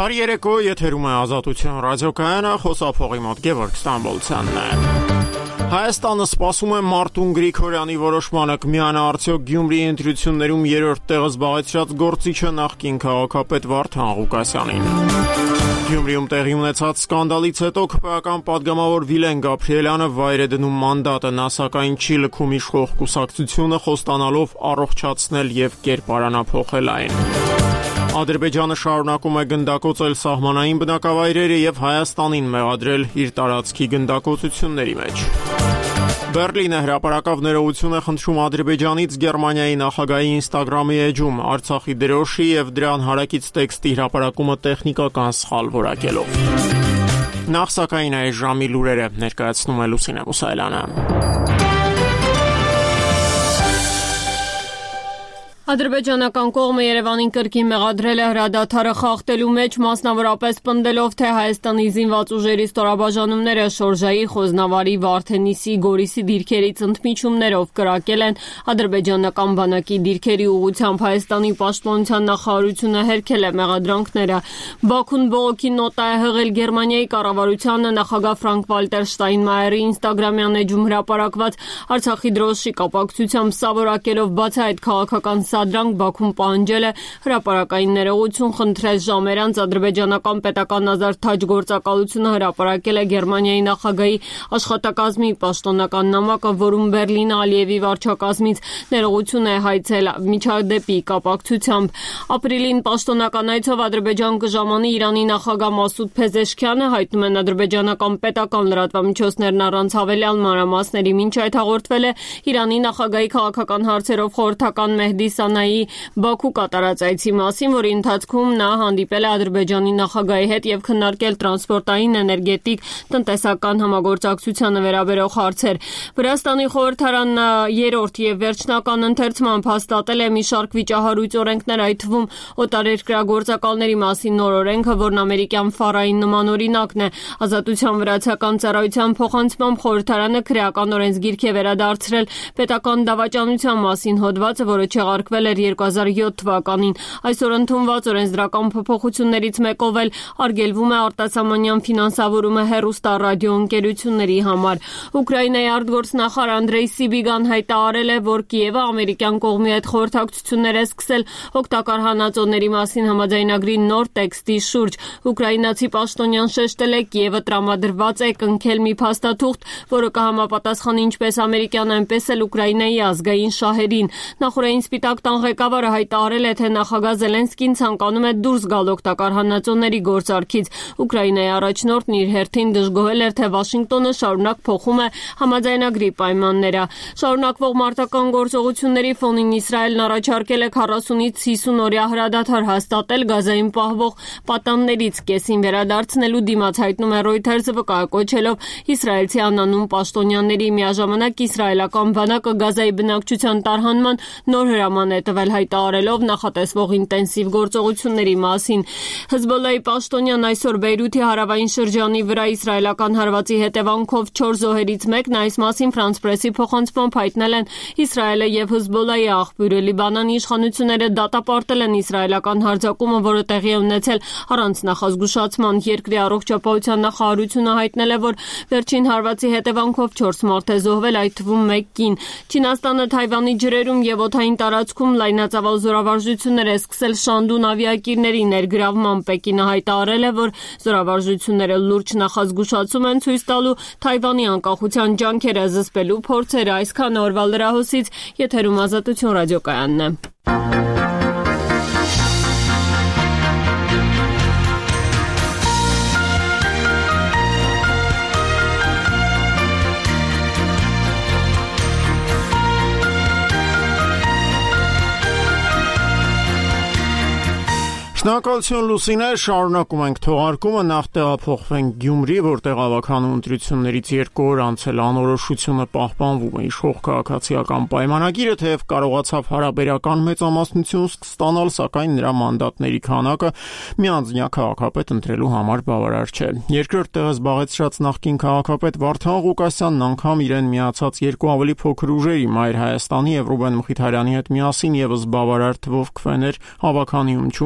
Բարի երեկո, եթերում է Ազատություն ռադիոկայանը, խոսափողի մոտ Գևորգ Ստամբոլցյանն է։ Հայաստանը սպասում է Մարտուն Գրիգորյանի որոշմանը կմիանա արդյոք Գյումրիի ընտրություններում երրորդ տեղը զբաղեցրած գործիչը նախկին քաղաքապետ Վարդան Ղուկասյանին։ Գյումրիում տեղի ունեցած սկանդալից հետո ԿՊԱ-կան падգամավոր Վիլեն Գաբրիելյանը վայր է դնում մանդատը, նա սակայն չի լքում իշխող կուսակցությունը, խոստանալով առողջացնել եւ կերպարանափոխել այն։ Ադրբեջանը շարունակում է գնդակոծել սահմանային բնակավայրերը եւ Հայաստանին մեղադրել իր տարածքի գնդակոծությունների մեջ։ Բերլինը հրապարակավ ներողություն է խնդրում Ադրբեջանից Գերմանիայի նախագահի Instagram-ի էջում Արցախի դրոշի եւ դրան հարակից տեքստի հրապարակումը տեխնիկական սխալ որակելով։ Նախ սակայն այս ժամի լուրերը ներկայացնում է Լուսինե Մուսայելյանը։ Ադրբեջանական կողմը Երևանին կրկին մեղադրել է հրադադարը խախտելու մեջ, մասնավորապես պնդելով, թե Հայաստանի զինված ուժերի ստորաբաժանումները Շորժայի, Խոզնավարի, Վարդենիսի, Գորիսի դիրքերից ընդմիջումներով կրակել են ադրբեջանական բանակի դիրքերի ուղղությամբ։ Հայաստանի պաշտպանության նախարարությունը հերքել է մեղադրանքները։ Բաքուն բողոքի նոտա է հղել Գերմանիայի կառավարությանը, նախագահ Ֆրանկ-Վալտեր Շտայնմայերի Instagram-յան էջում հրապարակված Արցախի դրոշի կապակցությամբ սա որակելով բացահայտ քաղաքական Սադրանք Բաքուն պահանջել է հրապարակային ներողություն խնդրել ժամեր անց ադրբեջանական պետական ազատ թաջ գործակալությունը հրապարակել է Գերմանիայի նախագահի աշխատակազմի պաշտոնական նամակը, որում Բերլինը Ալիևի վարչակազմից ներողություն է հայցել միջադեպի կապակցությամբ։ Ապրիլին պաշտոնական այցով Ադրբեջան կժամանի Իրանի նախագահ Մասուդ Փեզեշքյանը, հայտնում են ադրբեջանական պետական լրատվամիջոցներն առանց հավելյալ մանրամասների, մինչ այդ հաղորդվել է Իրանի նախագահի քաղաքական հարցերով խորհրդական Մեհդի Սանայի Բաքու կատարած այցի մասին, որի ընթացքում նա հանդիպել է Ադրբեջանի նախագահի հետ եւ քննարկել տրանսպորտային, էներգետիկ, տնտեսական համագործակցությանը վերաբերող հարցեր։ Վրաստանի խորհրդարանն երրորդ եւ վերջնական ընթերցմամբ հաստատել է մի շարք վիճահարույց օրենքներ, այդ թվում օտարերկրագործակալների մասին նոր օրենքը, որն ամերիկյան ֆարային նման օրինակն է։ Ազատության վրացական ծառայության փոխանցմամբ խորհրդարանը քրեական օրենսգիրք է վերադարձրել պետական դավաճանության մասին հոդվածը, որը չեղարկվել էր 2007 թվականին։ Այսօր ընդունված օրենսդրական փոփոխություններից մեկով էլ արգելվում է արտասահմանյան ֆինանսավորումը հեռուստա ռադիոընկերությունների համար։ Ուկրաինայի արտգործնախարար Անդրեյ Սիբիգան հայտարարել է, որ Կիևը ամերիկյան կողմի հետ խորհրդակցություններ է սկսել օգտակար հանածոների մասին համաձայնագրի նոր տեքստի շուրջ։ Ուկրաինացի պաշտոնյան շեշտել է, Կիևը տրամադրված է կնքել մի փաստաթուղթ, որը կհամապատասխանի ինչպես ամերիկյան, այնպես էլ Ուկրաինայի ազգային շահերին։ Նախորդային Սպիտակ տան ղեկավարը հայտարարել է, թե նախագահ Զելենսկին ցանկանում է դուրս գալ օգտակար հանածոների գործարքից։ Ուկրաինայի առաջնորդն իր հերթին դժգոհել էր, թե Վաշինգտոնը շարունակ փոխում է համաձայնագրի պայմանները։ Շարունակվող մարտական գործողությունների ֆոնին Իսրայելն առաջարկել է 40-ից 50 օրյա հրադադար հաստատել Գազայում պահվող պատաններից կեսին վերադարձնելու դիմաց, հայտնում է Reuters-ը, վկայակոչելով իսրայելցի անանուն պաշտոնյաների։ Միաժամանակ իսրայելական բանակը Գազայի բնակչության տարհանման նոր հրաման է տվել, հայտարարելով նախատեսվող ինտենսիվ գործողությունների մասին։ Հեզբոլլահի պաշտոնյան այսօր Բեյրութի հարավային շրջանի վրա իսրայելական հարվածի հետևանքով 4 զոհերից մեկն, այս մասին France Press-ի փոխանցմամբ հայտնել են Իսրայելը եւ Հեզբոլլահի աղբյուրը։ Լիբանանի իշխանությունները դատապարտել են իսրայելական հարձակումը, որը տեղի է ունեցել առանց նախազգուշացման։ Երկրի առողջապահության նախարարությունը հայտնել է, որ վերջին հարվածի հետևանքով 4 մարդ է զոհվել, այդ թվում 1 կին։ Չինաստանը Թայվանի ջրերում եւ օդային տարածքում լայնածավալ զորավարժություններ է սկսել Շանդուն ավիակիրների ներգրավման։ Պեկինը հայտարարել է, որ զորավարժությունները լուրջ նախազգուշացում են ցույց տալու Թայվանի անկախության ջանքերը զսպելու փորձերը։ Այսքան օրվա լրահոսից, եթերում Ազատություն ռադիոկայանն է։ Շնորհակալություն Լուսինե, շարունակում ենք թողարկումը, նախ տեղափոխվենք Գյումրի, որտեղ ավականու ընտրություններից 2 օր անցել անորոշությունը պահպանվում է իշխող քաղաքացիական պայմանագիրը, թեև կարողացավ հարաբերական մեծամասնություն ստանալ, սակայն նրա մանդատների քանակը միանձնյա քաղաքապետ ընտրելու համար բավարար չէ։ Երկրորդ տեղը զբաղեցրած նախկին քաղաքապետ Վարդան Ղուկասյանն անգամ իրեն միացած 2 ավելի փոքր ուժերի՝ Մայր Հայաստանի եւ Ռուբեն Մխիթարյանի հետ միասին եւս բավարար թվով քվեներ հավաքանիում չունի։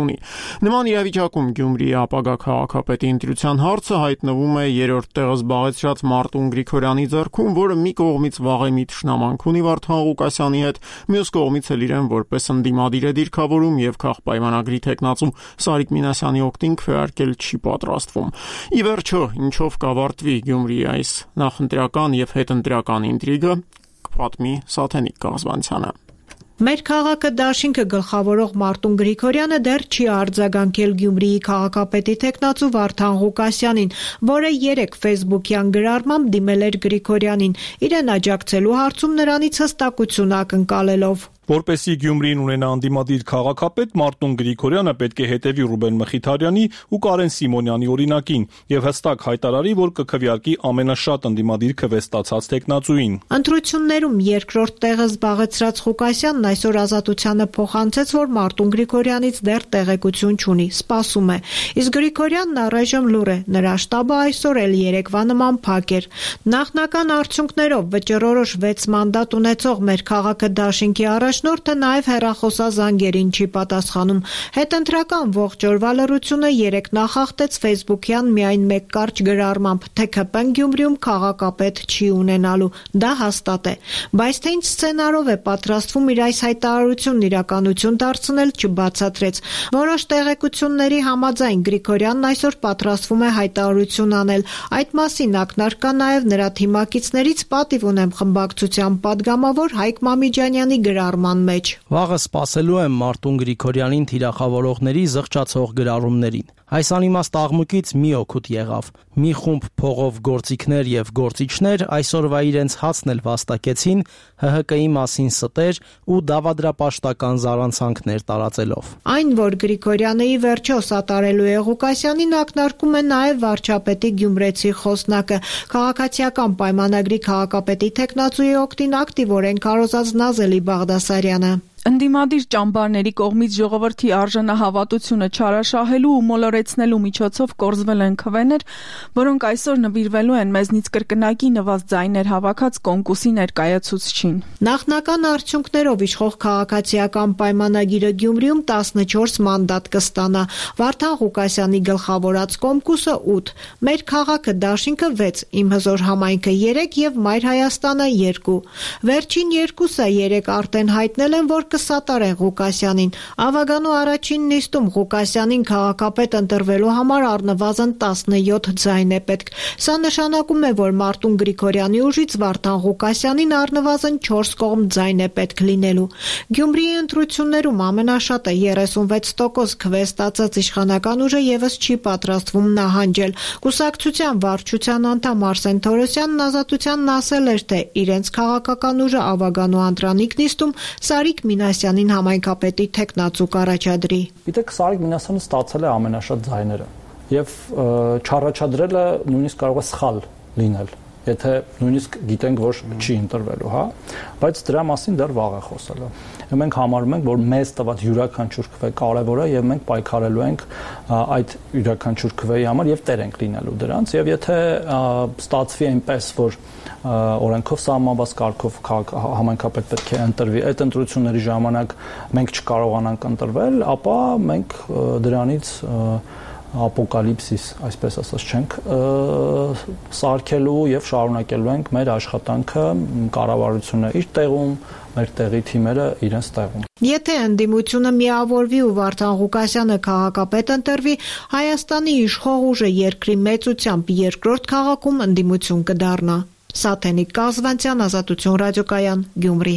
Նման իրավիճակում Գյումրիի ապագա քաղաքապետի ընտրության հարցը հայտնվում է երրորդ տեղը զբաղեցրած Մարտուն Գրիգորյանի ձեռքում, որը մի կողմից վաղեմի թշնամանք ունի Վարդան Ղուկասյանի հետ, մյուս կողմից էլ իրեն որպես ընդդիմադիր է դիրքավորում եւ քաղաքպայմանագրի տեխնացու Սարիկ Մինասյանի օգտին քվեարկել չի պատրաստվում։ Ի վերջո, ինչով կավարտվի Գյումրիի այս նախընտրական եւ հետընտրական ինտրիգը, կպատմի Սաթենիկ Կազբանցյանը։ Մեր քաղաքը դաշինքը գլխավորող Մարտուն Գրիգորյանը դեռ չի արձագանքել Գյումրիի քաղաքապետի տեխնացու Վարդան Ղուկասյանին, որը 3 ֆեյսբուքյան գրառմամբ դիմել էր Գրիգորյանին, իրեն աջակցելու հարցում նրանից հստակություն ակնկալելով։ Որպեսզի Գյումրին ունենա անդիմադիր քաղաքապետ, Մարտուն Գրիգորյանը պետք է հետևի Ռուբեն Մխիթարյանի ու Կարեն Սիմոնյանի օրինակին եւ հստակ հայտարարի, որ կքվեարկի ամենաշատ անդիմադիր քվեստացած տեխնացուին։ Ընտրություններում երկրորդ տեղը զբաղեցրած Ղուկասյանն այսօր Ազատությանը փոխանցեց, որ Մարտուն Գրիգորյանից դեռ տեղեկություն չունի, սպասում է։ Իսկ Գրիգորյանն առայժմ լուռ է, նրա շտաբը այսօր էլ երեկվա նման փակ էր։ Նախնական արդյունքներով վճռորոշ 6 մանդատ ունեցող մեր քաղաքը դաշինքի առաջնորդը նաև հեռախոսազանգերին չի պատասխանում։ Հետընտրական ողջ օրվա լռությունը երեկ նախախտեց ֆեյսբուքյան միայն մեկ կարճ գրառմամբ, թե ՔՊ-ն Գյումրիում քաղաքապետ չի ունենալու։ Դա հաստատ է։ Բայց թե ինչ սցենարով է պատրաստվում իր այս հայտարարությունն իրականություն դարձնել, չբացատրեց։ Որոշ տեղեկությունների համաձայն Գրիգորյանն այսօր պատրաստվում է հայտարարություն անել։ Այդ մասին ակնարկ կա նաև նրա թիմակիցներից, պատիվ ունեմ խմբակցության падգամավոր Հայկ Մամիջանյանի գրառման մեջ։ Վաղը սպասելու եմ Մարտուն Գրիգորյանին թիրախավորողների զղջացող գրառումներին։ Այս անիմաստ աղմուկից մի օգուտ եղավ։ Մի խումբ փողով գործիքներ եւ գործիչներ այսօրվա իրենց հացն էլ վաստակեցին ՀՀԿ-ի մասին ստեր ու դավադրապաշտական զառանցանքներ տարածելով։ Այն, որ Գրիգորյանը ի վերջո սատարելու է Ղուկասյանին, ակնարկում է նաև վարչապետի գյումրեցի խոսնակը։ Քաղաքացիական պայմանագրի քաղաքապետի տեխնացուի օգտին ակտիվորեն քարոզած Նազելի Բաղդասարյանը։ Ընդդիմադիր ճամբարների կողմից ժողովրդի արժանահավատությունը չարաշահելու ու մոլորեցնելու միջոցով կորզվել են քվեներ, որոնք այսօր նվիրվելու են մեզնից կրկնակի նվազ ձայներ հավաքած կոնկուրսի ներկայացուցչին։ Նախնական արդյունքներով իշխող քաղաքացիական պայմանագիրը Գյումրիում 14 մանդատ կստանա, Վարդան Ղուկասյանի գլխավորած կոմկուսը 8, մեր քաղաքը դաշինքը 6, Իմ հզոր համայնքը 3 եւ Մայր Հայաստանը 2։ Վերջին երկուսը երեք արդեն հայտնել են, որ կսատարեն Ղուկասյանին։ Ավագանու առաջին նիստում Ղուկասյանին քաղաքապետ ընտրվելու համար առնվազն 17 ձայն է պետք։ Սա նշանակում է, որ Մարտուն Գրիգորյանի ուժից Վարդան Ղուկասյանին առնվազն 4 կողմ ձայն է պետք լինելու։ Գյումրիի ընտրություններում ամենաշատը 36% քվեստացած իշխանական ուժը եւս չի պատրաստվում նահանջել։ Կուսակցության վարչության անդամ Արսեն Թորոսյանն Ազատությանն ասել էր, թե իրենց քաղաքական ուժը Ավագանու Անդրանիկ նիստում Սարիկ Մինասյանին համայնքապետի տեխնացու կառաջադրի։ Գիտեք, Սարիկ Մինասյանը ստացել է ամենաշատ ձայները եւ չառաջադրելը նույնիսկ կարող է սխալ լինել, եթե նույնիսկ գիտենք, որ չի ընտրվելու, հա, բայց դրա մասին դեռ վաղ է խոսելը։ Մենք համարում ենք, որ մեզ տված յուրաքանչյուր քվե կարևոր է եւ մենք պայքարելու ենք այդ յուրաքանչյուր քվեի համար եւ տեր ենք լինելու դրանց եւ եթե ստացվի այնպես, որ օրենքով սահմանված կարգով համայնքապետ պետք է ընտրվի, այդ ընտրությունների ժամանակ մենք չկարողանանք ընտրվել, ապա մենք դրանից ապոկալիպսիս, այսպես ասած չենք սարքելու եւ շարունակելու ենք մեր աշխատանքը, կառավարությունը իր տեղում, մեր տեղի թիմերը իրենց տեղում։ Եթե ընդդիմությունը միավորվի ու Վարդան Ղուկասյանը քաղաքապետ ընտրվի, Հայաստանի իշխող ուժը երկրի մեծությամբ երկրորդ քաղաքում ընդդիմություն կդառնա։ Սաթենիկ Կազվանցյան, Ազատություն ռադիոկայան, Գյումրի։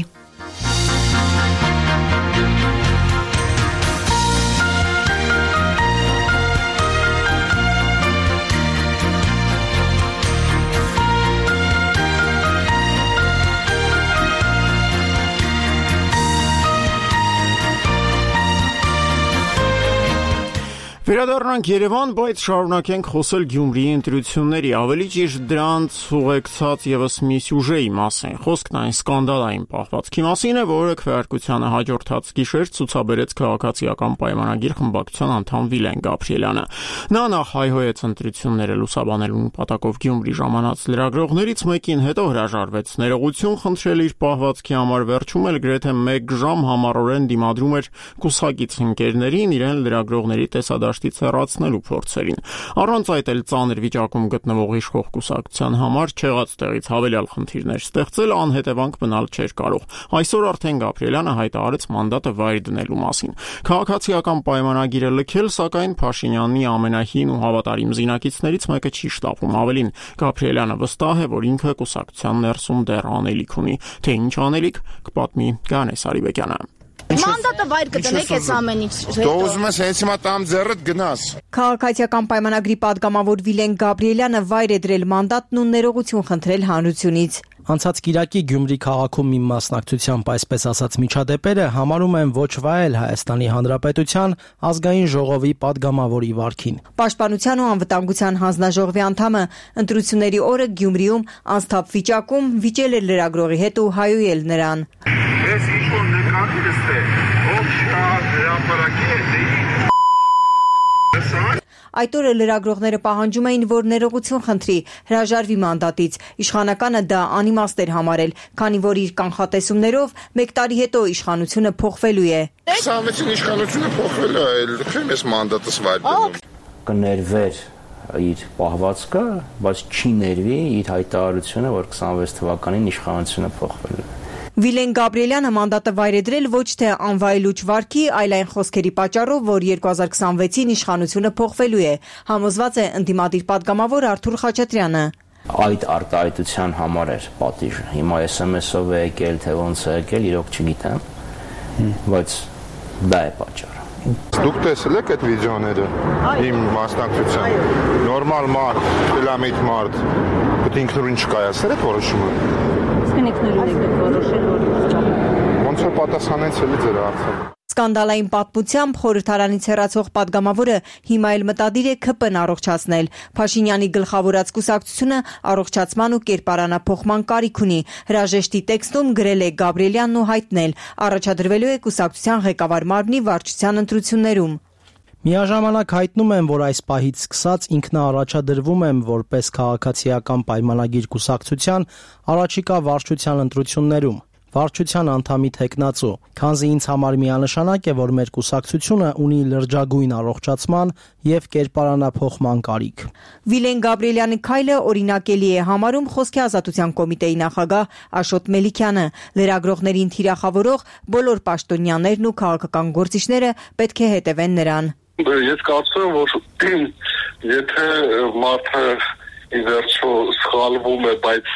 Վերադառնանք Երևան, բայց շարունակենք խոսել Գյումրիի ընտրությունների, ավելի ճիշտ դրանց ուղեկցած եւս մի սյուժեի մասին։ Խոսքն այն սկանդալային պահվածքի մասին է, որը քվեարկությանը հաջորդած գիշեր ցուցաբերեց քաղաքացիական պայմանագիր խմբակցության անդամ Վիլեն Գաբրիելյանը։ Նա նախ հայհոյեց ընտրությունները լուսաբանելու նպատակով Գյումրի ժամանած լրագրողներից մեկին, հետո հրաժարվեց ներողություն խնդրել իր պահվածքի համար, վերջում էլ գրեթե 1 ժամ համառորեն դիմադրում էր կուսակից ընկերներին իրեն լրագրողների տեսադաշտից հեռացնելու փորձերին։ Առանց այդ էլ ծանր վիճակում գտնվող իշխող կուսակցության համար չեղած տեղից հավելյալ խնդիրներ ստեղծել անհետևանք մնալ չէր կարող։ Այսօր արդեն Գաբրիելյանը հայտարարեց մանդատը վայր դնելու մասին։ Քաղաքացիական պայմանագիրը լքել, սակայն Փաշինյանի ամենահին ու հավատարիմ զինակիցներից մեկը չի շտապում։ Ավելին, Գաբրիելյանը վստահ է, որ ինքը կուսակցության ներսում դեռ անելիք ունի։ Թե ինչ անելիք, կպատմի Գանես Արիբեկյանը։ Մանդատը վայր կտնեք այս ամեն ինչ։ Դու ուզում ես հենց հիմա տամ ձեռդ գնաս։ Քաղաքացիական պայմանագրի падգամավոր Վիլեն Գաբրիելյանը վայր է դրել մանդատն ու ներողություն խնդրել հանրությունից։ Անցած կիրակի Գյումրի քաղաքում մի մասնակցությամբ այսպես ասած միջադեպերը համարում են ոչ վայել Հայաստանի Հանրապետության ազգային ժողովի падգամավորի վարքին։ Պաշտպանության ու անվտանգության հանձնաժողովի անդամը ընտրությունների օրը Գյումրիում անսթափ վիճակում վիճել էր լրագրողի հետ ու հայոյել նրան։ Ես ինչ-որ նկարիլս է, ով շա հրապարակի է, Այդ օրը լրագրողները պահանջում էին, որ ներողություն խնդրի, հրաժարվի մանդատից։ Իշխանականը դա անիմաստ էր համարել, քանի որ իր կանխատեսումներով 1 տարի հետո իշխանությունը փոխվելու է։ 26-ին իշխանությունը փոխվել է, լքեմ ես մանդատս վայր դնում։ Կներվեր իր պահվածքը, բայց չի ներվի իր հայտարարությունը, որ 26 թվականին իշխանությունը փոխվել է։ Վիլեն Գաբրիելյանը մանդատը վայր է դրել ոչ թե անվայելուչ վարքի, այլ այն խոսքերի պատճառով, որ 2026-ին իշխանությունը փոխվելու է, համոզված է ընդդիմադիր падգամավոր Արթուր Խաչատրյանը։ Այդ արտահայտության համար էր պատիժը։ Հիմա SMS-ով է եկել, թե ոնց է եկել, իրոք չգիտեմ, բայց դա է պատճառը։ Դուք տեսել եք այդ վիդեոները իմ մասնակցության։ Նորմալ մարդ, ֆիլամիտ մարդ, դու ինքնուրույն չկայացրել եք որոշումը։ Ոնց որ պատասխանեցել է ձեր հարցը։ Սկանդալային պատմությամբ խորհրդարանից հեռացող падգամավորը հիմա էլ մտադիր է ՔՊ-ն առողջացնել։ Փաշինյանի գլխավորած կուսակցությունը առողջացման ու կերպարանափոխման կարիք ունի։ Հրաժեշտի տեքստում գրել է Գաբրիելյանն ու հայտնել, առաջադրվելու է կուսակցության ղեկավար մարմնի վարչության ընտրություններում։ Միաժամանակ հայտնում են, որ այս պահից սկսած ինքնաառաջադրվում եմ որպես քաղաքացիական պայմանագիր կուսակցության առաջիկա վարչության ընտրություններում, վարչության անդամի թեկնածու, քանզի ինձ համար միանշանակ է, որ մեր կուսակցությունը ունի լրջագույն առողջացման եւ կերպարանափոխման կարիք։ Վիլեն Գաբրիելյանի քայլը օրինակելի է համարում Խոսքի ազատության կոմիտեի նախագահ Աշոտ Մելիքյանը։ Լրագրողներին թիրախավորող բոլոր պաշտոնյաներն ու քաղաքական գործիչները պետք է հետևեն նրան։ Ես կարծում եմ, որ եթե մարդը ի վերջո սխալվում է, բայց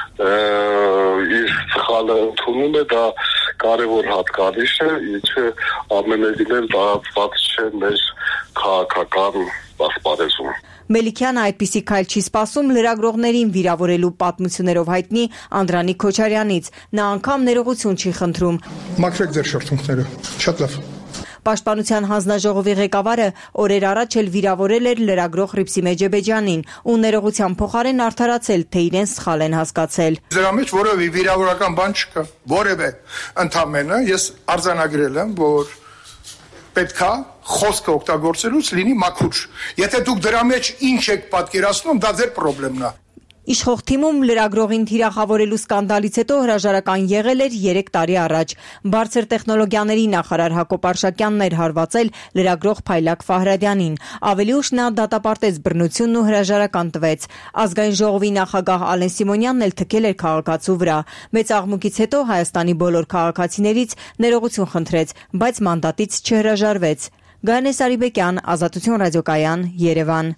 իր սխալը ընդունում է, դա կարևոր հատկանիշ է, ինչը ամենևին էլ տարածված չէ մեր քաղաքական ասպարեզում։ Մելիքյանը այդպիսի քայլ չի սպասում լրագրողներին վիրավորելու պատմություններով հայտնի Անդրանիկ Քոչարյանից։ Նա անգամ ներողություն չի խնդրում։ Մաքրեք ձեր շրթունքները, շատ լավ։ Պաշտպանության հանձնաժողովի ղեկավարը օրեր առաջ էլ վիրավորել էր լրագրող Ռիփսիմե Ջեբեջյանին ու ներողության փոխարեն արդարացել, թե իրեն սխալ են հասկացել։ Դրա մեջ որևէ վիրավորական բան չկա, որևէ ընդամենը ես արձանագրել եմ, որ պետքա խոսքը օգտագործելուց լինի մաքուր։ Եթե դուք դրա մեջ ինչ եք պատկերացնում, դա ձեր խնդիրն է։ Իշխող թիմում լրագրողին թիրախավորելու սկանդալից հետո հրաժարական եղել էր 3 տարի առաջ։ Բարձր տեխնոլոգիաների նախարար Հակոբ Արշակյանն էր հարվածել լրագրող Փայլակ Ֆահրադյանին։ Ավելի ուշ նա դատապարտեց բռնությունն ու հրաժարական տվեց։ Ազգային ժողովի նախագահ Ալեն Սիմոնյանն էլ թքել էր քաղաքացու վրա։ Մեծ աղմուկից հետո Հայաստանի բոլոր քաղաքացիներից ներողություն խնդրեց, բայց մանդատից չհրաժարվեց։ Գանես Արիբեկյան, Ազատություն ռադիոկայան, Երևան։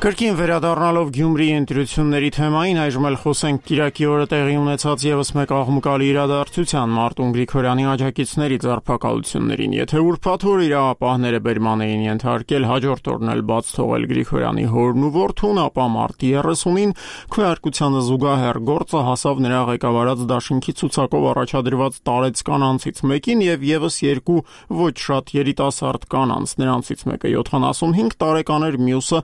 Կրկին վերադառնալով Գյումրիի ընտրությունների թեմային, այժմ էլ խոսենք Կիրակի օրը տեղի ունեցած եւս մեկ աղմկալի իրադարձության՝ Մարտուն Գրիգորյանի աջակիցների ձերբակալություններին։ Եթե ուրբաթ օր իրավապահները բերման էին ենթարկել, հաջորդ օրն էլ բաց թողել Գրիգորյանի հորն ու որդուն, ապա մարտի 30-ին քվեարկությանը զուգահեռ գործը հասավ նրա ղեկավարած դաշինքի ցուցակով առաջադրված տարեց կանանցից մեկին եւ եւս երկու ոչ շատ երիտասարդ կանանց, նրանցից մեկը 75 տարեկան էր, մյուսը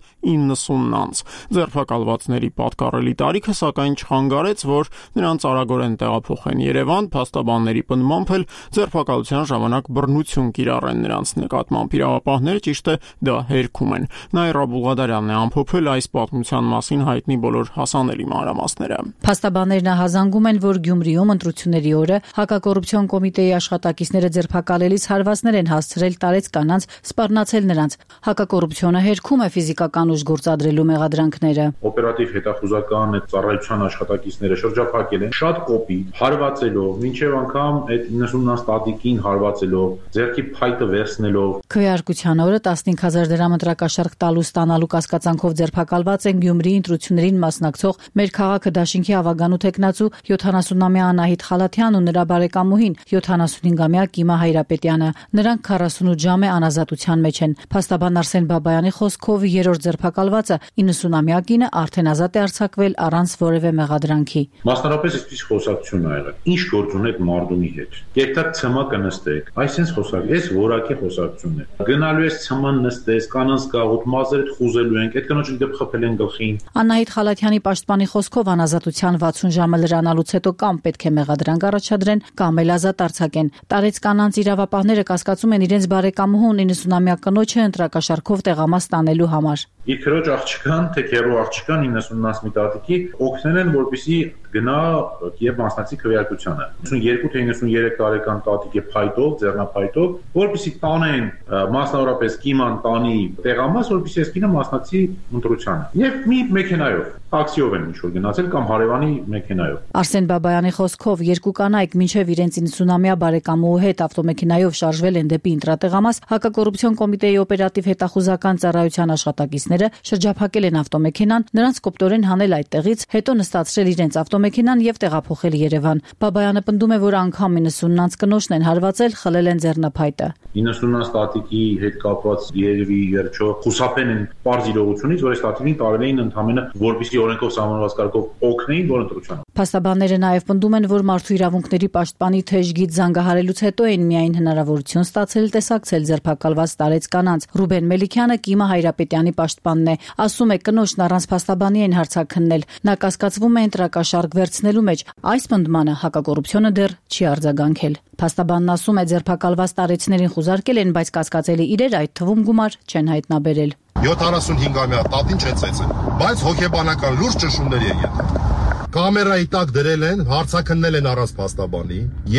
90 անց։ Ձերբակալվածների պատկառելի տարիքը սակայն չխանգարեց, որ նրանց արագորեն տեղափոխեն Երևան, փաստաբանների պնդմամբ էլ ձերբակալության ժամանակ բռնություն կիրառեն նրանց նկատմամբ։ Իրավապահները ճիշտ է դա հերքում են։ Նաիրա Բուլղադարյանն է ամփոփել այս պատմության մասին հայտնի բոլոր հասանելի մանրամասները։ Փաստաբաններն հազանգում են, որ Գյումրիում ընտրությունների օրը հակակոռուպցիոն կոմիտեի աշխատակիցները ձերբակալելիս հարվածներ են հասցրել տարեց կանանց, սպառնացել նրանց։ Հակակոռուպցիոնը հերքում է ֆիզիկական ուժ գործադրելու մեղադրանքները։ Օպերատիվ հետախուզական այդ ծառայության աշխատակիցները շրջափակել են շատ կոպիտ, հարվածելով, մինչև անգամ այդ 90-ից տատիկին հարվածելով, ձեռքի փայտը վերցնելով։ Քվեարկության օրը 15000 դրամ ընտրակաշարք տալու ստանալու կասկածանքով ձերբակալված են Գյումրիի ընտրություններին մասնակցող մեր քաղաքը դաշինքի ավագանու տեխնացու 70-ամյա Անահիտ Խալաթյանն ու նրա բարեկամուհին 75-ամյա Կիմա Հայրապետյանը։ Նրանք 48 ժամ է անազատության մեջ են։ Փաստաբան Արսեն Բաբայանի խոսքով երրորդ ձերբակալվածը 90-ամյա կինը արդեն ազատ է արձակվել առանց որևէ մեղադրանքի։ Մասնարարպես այսպես խոսակցություն ա եղել։ Ինչ գործ ունեք Մարդունի հետ։ Երբ ցմա կնստեք, այսինքն խոսակ, այս որակի խոսակցությունն է։ Գնալու ես ցման նստես, կանանց գաղութ մազերդ խուզելու ենք, այդ կնոջը դեպ խփել են գլխին։ Անահիտ Խալաթյանի պաշտպանի խոսքով անազատության 60 ժամը լրանալուց հետո կամ պետք է մեղադրանք առաջադրեն, կամ էլ ազատ արձակեն։ Տարեց կանանց իրավապահները կասկածում են իրենց բարեկամուհուն 90-ամյա կնոջը ընտրակաշարքով տեղամաս տանելու համար։ Իր քրոջ աղջկան, թե քերու աղջկան 90-ից մի տատիկի օգնել են, որպեսզի գնա եւ մասնակցի քվեարկությանը։ 92 թե 93 տարեկան տատիկի փայտով, ձեռնափայտով, որպեսզի տանեն մասնավորապես Կիման տանի տեղամաս, որպեսզի այս կինը մասնակցի ընտրությանը։ Եվ մի մեքենայով, տաքսիով են ինչ-որ գնացել կամ հարևանի մեքենայով։ Արսեն Բաբայանի խոսքով երկու կանայք մինչև իրենց 90-ամյա բարեկամուհու հետ ավտոմեքենայով շարժվել են դեպի ընտրատեղամաս, հակակոռուպցիոն կոմիտեի օպերատիվ հետախուզական ծառայության աշխատակիցները շրջափակել են ավտոմեքենան, նրանց կոպտորեն հանել այդտեղից, հետո նստացրել իրենց ավտոմեքենան եւ տեղափոխել Երևան։ Բաբայանը պնդում է, որ անգամ 90-անց կնոջն են հարվածել, խլել են ձեռնափայտը։ 90-անց տատիկի հետ կապված երևի վերջո խուսափեն են պարզ իրողությունից, որ այս տատիկին տարել էին ընդամենը որպեսզի օրենքով սահմանված կարգով օգնեին, որ ընտրությանը։ Փաստաբանները նաև պնդում են, որ մարդու իրավունքների պաշտպանի թեժգիծ զանգահարելուց հետո են միայն հնարավորություն ստացել տեսակցել ձերբակալված տարեց կանանց։ Ռուբեն Մելիքյանը Կիմա Հայրապետյանի պաշտպանն է, ասում է կնոջն առանց փաստաբանի են հարձակքնել։ Նա կասկածվում է ընտրակաշարք վերցնելու մեջ։ Այս պնդմանը հակակոռուպցիոնը դեռ չի արձագանքել։ Փաստաբանն ասում է ձերբակալված տարեցներին խուզարկել են, բայց կասկածելի իրեր, այդ թվում գումար, չեն հայտնաբերել։ 75-ամյա տատին չեն ծեծել, բայց հոգեբանական լուրջ ճնշումներ են եղել։ Կամերայի տակ դրել են, հարցաքննել են առանց փաստաբանի,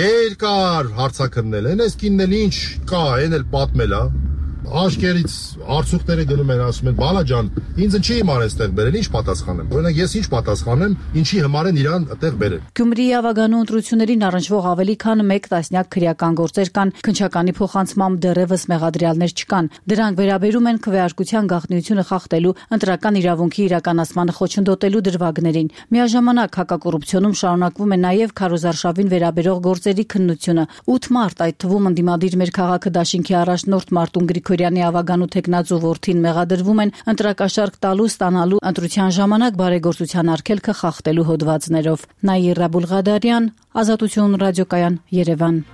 երկար հարցաքննել են, այս կինն էլ ինչ կա, այն էլ պատմել է։ Աշկերից արցուկները գնում են, ասում են, բալա ջան, ինձ չի իմար այստեղ բերել, ինչ պատասխանեմ։ Օրինակ ես ինչ պատասխանեմ, ինչի համար են իրան այդտեղ բերել։ Գյումրիի ավագանու ընտրություններին առնչվող ավելի քան 1 տասնյակ քրեական գործեր կան, քննչականի փոխանցմամբ դեռևս մեղադրյալներ չկան։ Դրանք վերաբերում են քվեարկության գաղտնիությունը խախտելու, ընտրական իրավունքի իրականացմանը խոչընդոտելու դրվագներին։ Միաժամանակ հակակոռուպցիոնում շարունակվում է նաև քարոզարշավին վերաբերող գործերի քննությունը։ 8 մարտ այդ թվում ընդդիմադիր մեր քաղաքը դաշինքի առաջնորդ Մարտուն Գրիգորյանի ավագանու տեխնացու որդին մեղադրվում են ընտրակաշարք տալու, ստանալու, ընտրության ժամանակ բարեգործության արգելքը խախտելու հոդվածներով։ Նաիրա Բուլղադարյան, Ազատություն ռադիոկայան, Երևան։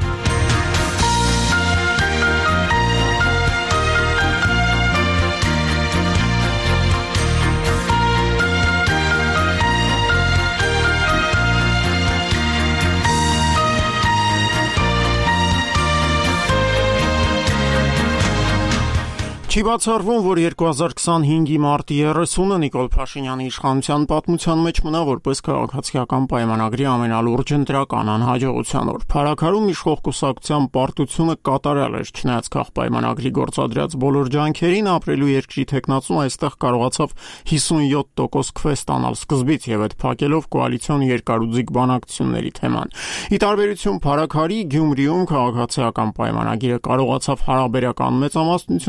Չի բացառվում, որ 2025-ի մարտի 30-ը Նիկոլ Փաշինյանի իշխանության պատմության մեջ մնա որպես քաղաքացիական պայմանագրի ամենալուրջ ընտրական անհաջողության օր։ Փառաքարում իշխող կուսակցության պարտությունը կատարյալ էր, չնայած քաղպայմանագրի գործադրած բոլոր ջանքերին, ապրելու երկրի տեխնացուն այստեղ կարողացավ 57% քվե ստանալ սկզբից եւ այդ փակելով կոալիցիոն երկարուձիգ բանակցությունների թեման։ Ի տարբերություն Փառաքարի, Գյումրիում քաղաքացիական պայմանագիրը կարողացավ հարաբերական մեծամասնություն ստանալ,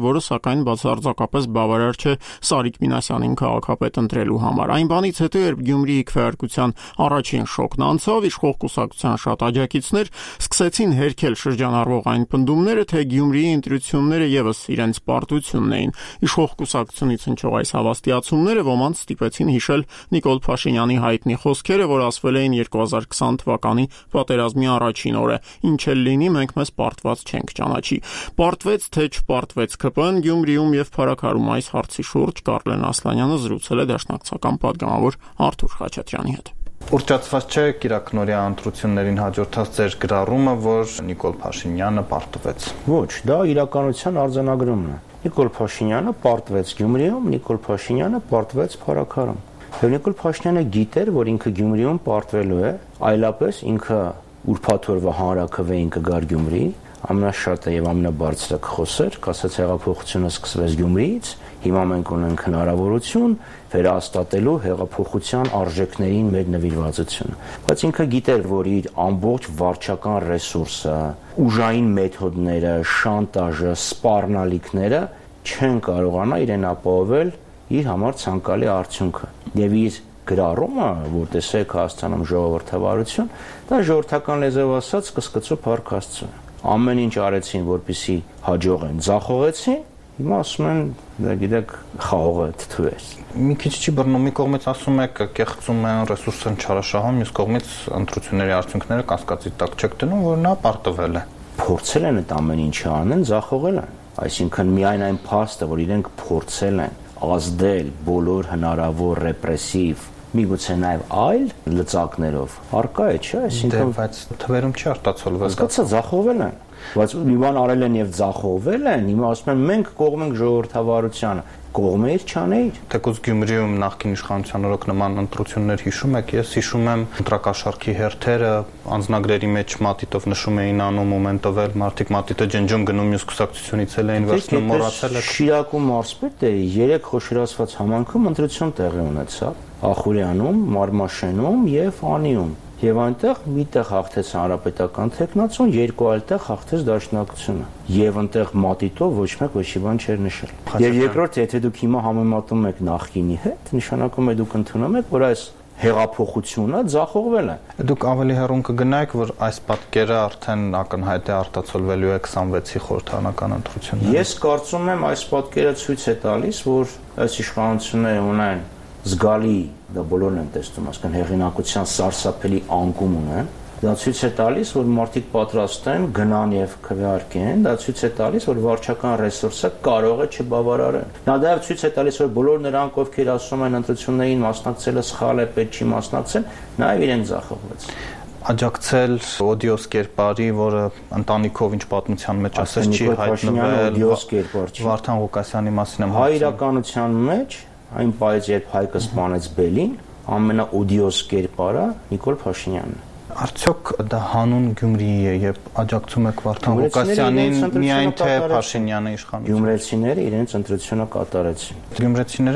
որը սակայն բացարձակապես բավարար չէ Սարիկ Մինասյանին քաղաքապետ ընտրելու համար։ Այն բանից հետո, երբ Գյումրիի քվեարկության առաջին շոկն անցավ, իշխող կուսակցության շատ աջակիցներ սկսեցին հերքել շրջանառվող այն պնդումները, թե Գյումրիի ընտրությունները եւս իրենց պարտությունն էին։ Իշխող կուսակցությունից հնչող այս հավաստիացումները ոմանց ստիպեցին հիշել Նիկոլ Փաշինյանի հայտնի խոսքերը, որ ասվել էին 2020 թվականի պատերազմի առաջին օրը. «Ինչ էլ լինի, մենք մեզ պարտված չենք ճանաչի»։ Պարտվեց թե չպարտվեց ԿՊ-ն Գյումրիում եւ Փարաքարում այս հարցի շուրջ Կարլեն Ասլանյանը զրուցել է դաշնակցական պատգամավոր Արթուր Խաչատրյանի հետ։ Ուռճացված չէ Կիրակնորյա ընտրություններին հաջորդած ձեր գրառումը, որ Նիկոլ Փաշինյանը պարտվեց։ Ոչ, դա իրականության արձանագրումն է։ Նիկոլ Փաշինյանը պարտվեց Գյումրիում, Նիկոլ Փաշինյանը պարտվեց Փարաքարում։ Եվ Նիկոլ Փաշինյանը գիտեր, որ ինքը Գյումրիում պարտվելու է, այլապես ինքը ուրբաթ օրվա հանրաքվեին կգար Գյումրի, ամենաշատը եւ ամենաբարձրը կխոսեր, կասեց հեղափոխությունը սկսվեց Գյումրիից, հիմա մենք ունենք հնարավորություն վերահաստատելու հեղափոխության արժեքներին մեր նվիրվածությունը։ Բայց ինքը գիտեր, որ իր ամբողջ վարչական ռեսուրսը, ուժային մեթոդները, շանտաժը, սպառնալիքները չեն կարողանա իրեն ապահովել իր համար ցանկալի արդյունքը։ Եվ իր գրառումը, որ տեսեք Հայաստանում ժողովրդավարություն, դա ժողովրդական լեզվով ասած կսկծու Փառք Աստծո։ Ամեն ինչ արեցին, որպեսզի հաջողեն, ձախողեցին, հիմա ասում են, դա գիտեք, խաղողը թթուեր։ Մի քիչ չի բռնում, մի կողմից ասում եք կեղծում են, ռեսուրսն չարաշահում, մյուս կողմից ընտրությունների արդյունքները կասկածի տակ չեք դնում, որ նա պարտվել է։ Փորձել են այդ ամեն ինչը անեն, ձախողել են։ Այսինքն միայն այն փաստը, որ իրենք փորձել են ազդել բոլոր հնարավոր ռեպրեսիվ, միգուցե նաև այլ լծակներով, արկա է, չէ՞, այսինքն բայց թվերում չի արտացոլվել։ Հասկացա, ձախողվել են։ Բայց մի բան արել են եւ ձախողվել են, հիմա ասում են մենք կողմ ենք ժողովրդավարությանը, կողմեր չանեիր։ Թեկուզ Գյումրիում նախկին իշխանության օրոք նման ընտրություններ հիշում եք, ես հիշում եմ ընտրակաշառքի հերթերը, անձնագրերի մեջ մատիտով նշում էին անում, մոմենտով էլ մարդիկ մատիտը ջնջում գնում մյուս կուսակցությունից էլ էին վերցնում, մոռացել եք։ Շիրակում մարզպետը 3 խոշորացված համայնքում ընտրություն տեղի ունեցավ, Ախուրյանում, Մարմաշենում եւ Անիում։ Եվ այնտեղ միտեղ հաղթեց հանրապետական թեկնածուն, երկու այլ տեղ հաղթեց դաշնակցությունը։ Եվ այնտեղ մատիտով ոչ մեկ ոչի բան չէր նշել։ Եվ երկրորդ, եթե դուք հիմա համեմատում եք նախկինի հետ, նշանակում է դուք ընդունում եք, որ այս հեղափոխությունը ձախողվել է։ Դուք ավելի հեռուն կգնայիք, որ այս պատկերը արդեն ակնհայտ է արտացոլվելու է 26-ի խորհրդարանական ընտրություններում։ Ես կարծում եմ այս պատկերը ցույց է տալիս, որ այս իշխանությունները ունեն զգալի, դա բոլորն են տեսնում, ասկան հեղինակության սարսափելի անկում ունեն, դա ցույց է տալիս, որ մարդիկ պատրաստ են գնան եւ քվեարկեն, դա ցույց է տալիս, որ վարչական ռեսուրսը կարող է չբավարարել։ Դա նաև ցույց է տալիս, որ բոլոր նրանք, ովքեր ասում են ընտրություններին մասնակցելը սխալ է, պետք չի մասնակցել, նաև իրեն ձախողվեց։ Աջակցել օդիոս կերպարի, որը ընտանիքով ինչ պատմության մեջ ասես չի հայտնվել, Վարդան Ղուկասյանի մասին եմ հայ իրականության մեջ այն պայծ, երբ Հայկը սպանեց Բելին, ամենաօդիոս կերպարը Նիկոլ Փաշինյանն է։ Արդյոք դա հանուն Գյումրիի է, երբ աջակցում եք Վարդան Ղուկասյանին, միայն թե Փաշինյանը իշխանություն։ Գյումրեցիները իրենց ընտրությունը կատարեցին։ Գյումրեցիները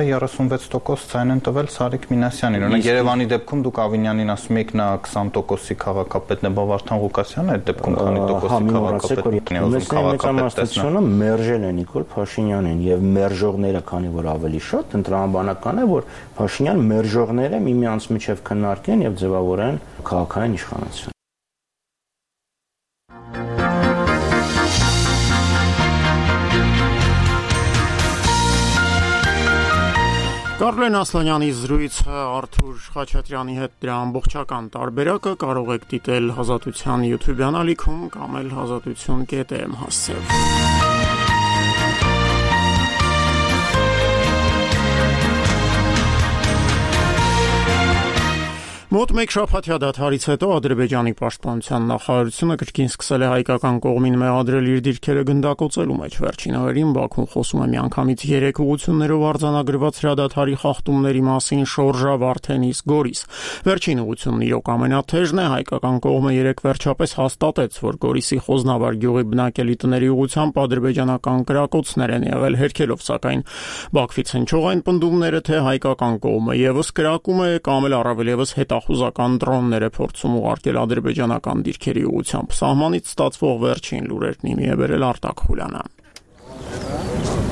36% ցայն են տվել Սարիկ Մինասյանին։ Օրինակ Երևանի դեպքում դուք Ավինյանին ասում եք նա 20%-ի քաղաքապետն է, բայց Վարդան Ղուկասյանը այդ դեպքում քանի տոկոսի քաղաքապետն է, ուզում քաղաքապետ տեսնել։ Մերժել է Նիկոլ Փաշինյանին եւ մերժողները, քանի որ ավելի շատ ընտրաբանական է, որ Փաշինյան մերժողները միմյանց միջև քննարկեն եւ ձևավորեն քաղաքային իշխանություն։ Կարլեն Ասլանյանի զրույցը Արթուր Խաչատրյանի հետ դրա ամբողջական տարբերակը կարող եք դիտել Ազատության YouTube-յան ալիքում կամ էլ azatutyon.am հասցեով։ Մոտ մեկ շաբաթյա դադարից հետո Ադրբեջանի պաշտպանության նախարարությունը կրկին սկսել է հայկական կողմին մեղադրել իր դիրքերը գնդակոծելու մեջ։ Վերջին օրերին Բաքուն խոսում է միանգամից 3 ուղղություններով արձանագրված հրադադարի խախտումների մասին Շորժա, Վարդենիս, Գորիս։ Վերջին ուղղությունն իրոք ամենաթեժն է, հայկական կողմը երեկ վերջապես հաստատեց, որ Գորիսի Խոզնավար գյուղի բնակելի տների ուղղությամբ ադրբեջանական կրակոցներ են եղել, հերքելով սակայն Բաքվից հնչող այն պնդումները, թե հայկական կողմը եւս կրակում է կամ էլ առավել եւս հետախուզական դրոններ է փորձում ուղարկել ադրբեջանական դիրքերի ուղղությամբ։ Սահմանից ստացվող վերջին լուրերն իմի է բերել Արտակ Խուլյանը։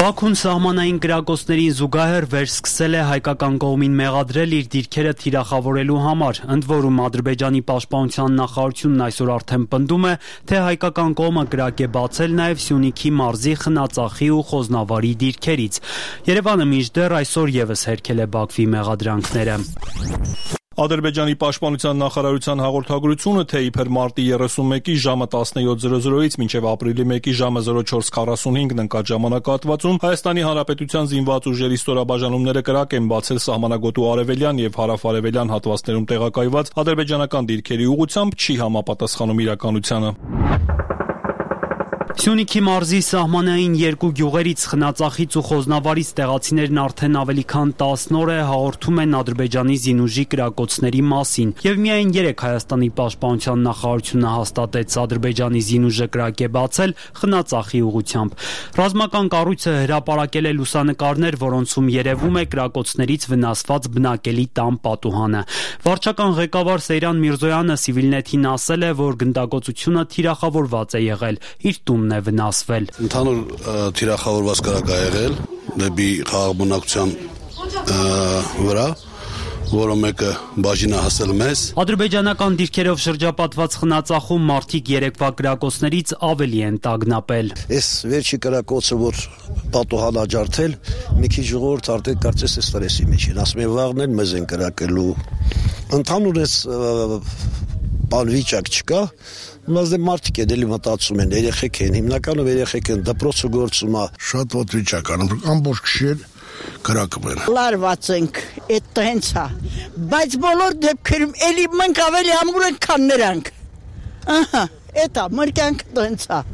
Բաքուն սահմանային կրակոցներին զուգահեռ վերսկսել է հայկական կողմին մեղադրել իր դիրքերը թիրախավորելու համար, ընդ որում Ադրբեջանի պաշտպանության նախարարությունն այսօր արդեն պնդում է, թե հայկական կողմը կրակ է բացել նաև Սյունիքի մարզի Խնածախի ու Խոզնավարի դիրքերից։ Երևանը մինչդեռ այսօր ևս հերքել է Բաքվի մեղադրանքները։ Ադրբեջանի պաշտպանության նախարարության հաղորդագրությունը, թե իբր մարտի 31-ի ժամը 17:00-ից մինչև ապրիլի 1-ի ժամը 04:45 ընկած ժամանակահատվածում Հայաստանի Հանրապետության զինված ուժերի ստորաբաժանումները կրակ են բացել սահմանագոտու արևելյան եւ հարավ-արևելյան հատվածներում տեղակայված ադրբեջանական դիրքերի ուղղությամբ, չի համապատասխանում իրականությանը։ Սյունիքի մարզի սահմանային երկու գյուղերից Խնածախից ու Խոզնավարից տեղացիներն արդեն ավելի քան 10 օր է հաղորդում են Ադրբեջանի զինուժի կրակոցների մասին, եւ միայն 3 Հայաստանի պաշտպանության նախարարությունը հաստատեց Ադրբեջանի զինուժը կրակ է բացել Խնածախի ուղղությամբ։ Ռազմական կառույցը հրապարակել է լուսանկարներ, որոնցում երևում է կրակոցներից վնասված բնակելի տան պատուհանը։ Վարչական ղեկավար Սեյրան Միրզոյանը Civilnet-ին ասել է, որ գնդակոծությունը թիրախավորված է եղել, իր տունն է վնասվել։ Ընդհանուր թիրախավորված կրակ է եղել դեպի խաղաղբնակության վրա, որը մեկը բաժին է հասել մեզ։ Ադրբեջանական դիրքերով շրջապատված Խնածախում մարդիկ երեկվա կրակոցներից ավելի են տագնապել։ Այս վերջի կրակոցը, որ պատուհան աջարդել, մի քիչ ժողովուրդ արդեն կարծես է ստրեսի մեջ են, ասում են վաղն են մեզ են կրակելու։ Ընդհանուր էս բանվիճակ չկա, Մազդե մարդիկ են էլի մտածում են, երեխեք են, հիմնականում երեխեք են, դպրոցը գործում է։ Շատ ոտ վիճակ անում, ամբողջ քիշեր կրակում են։ Լարված ենք, էդ հենց է, բայց բոլոր դեպքերում էլի մենք ավելի ամուր ենք, քան նրանք։ Ահա, էդ է, մեր կյանքը հենց է։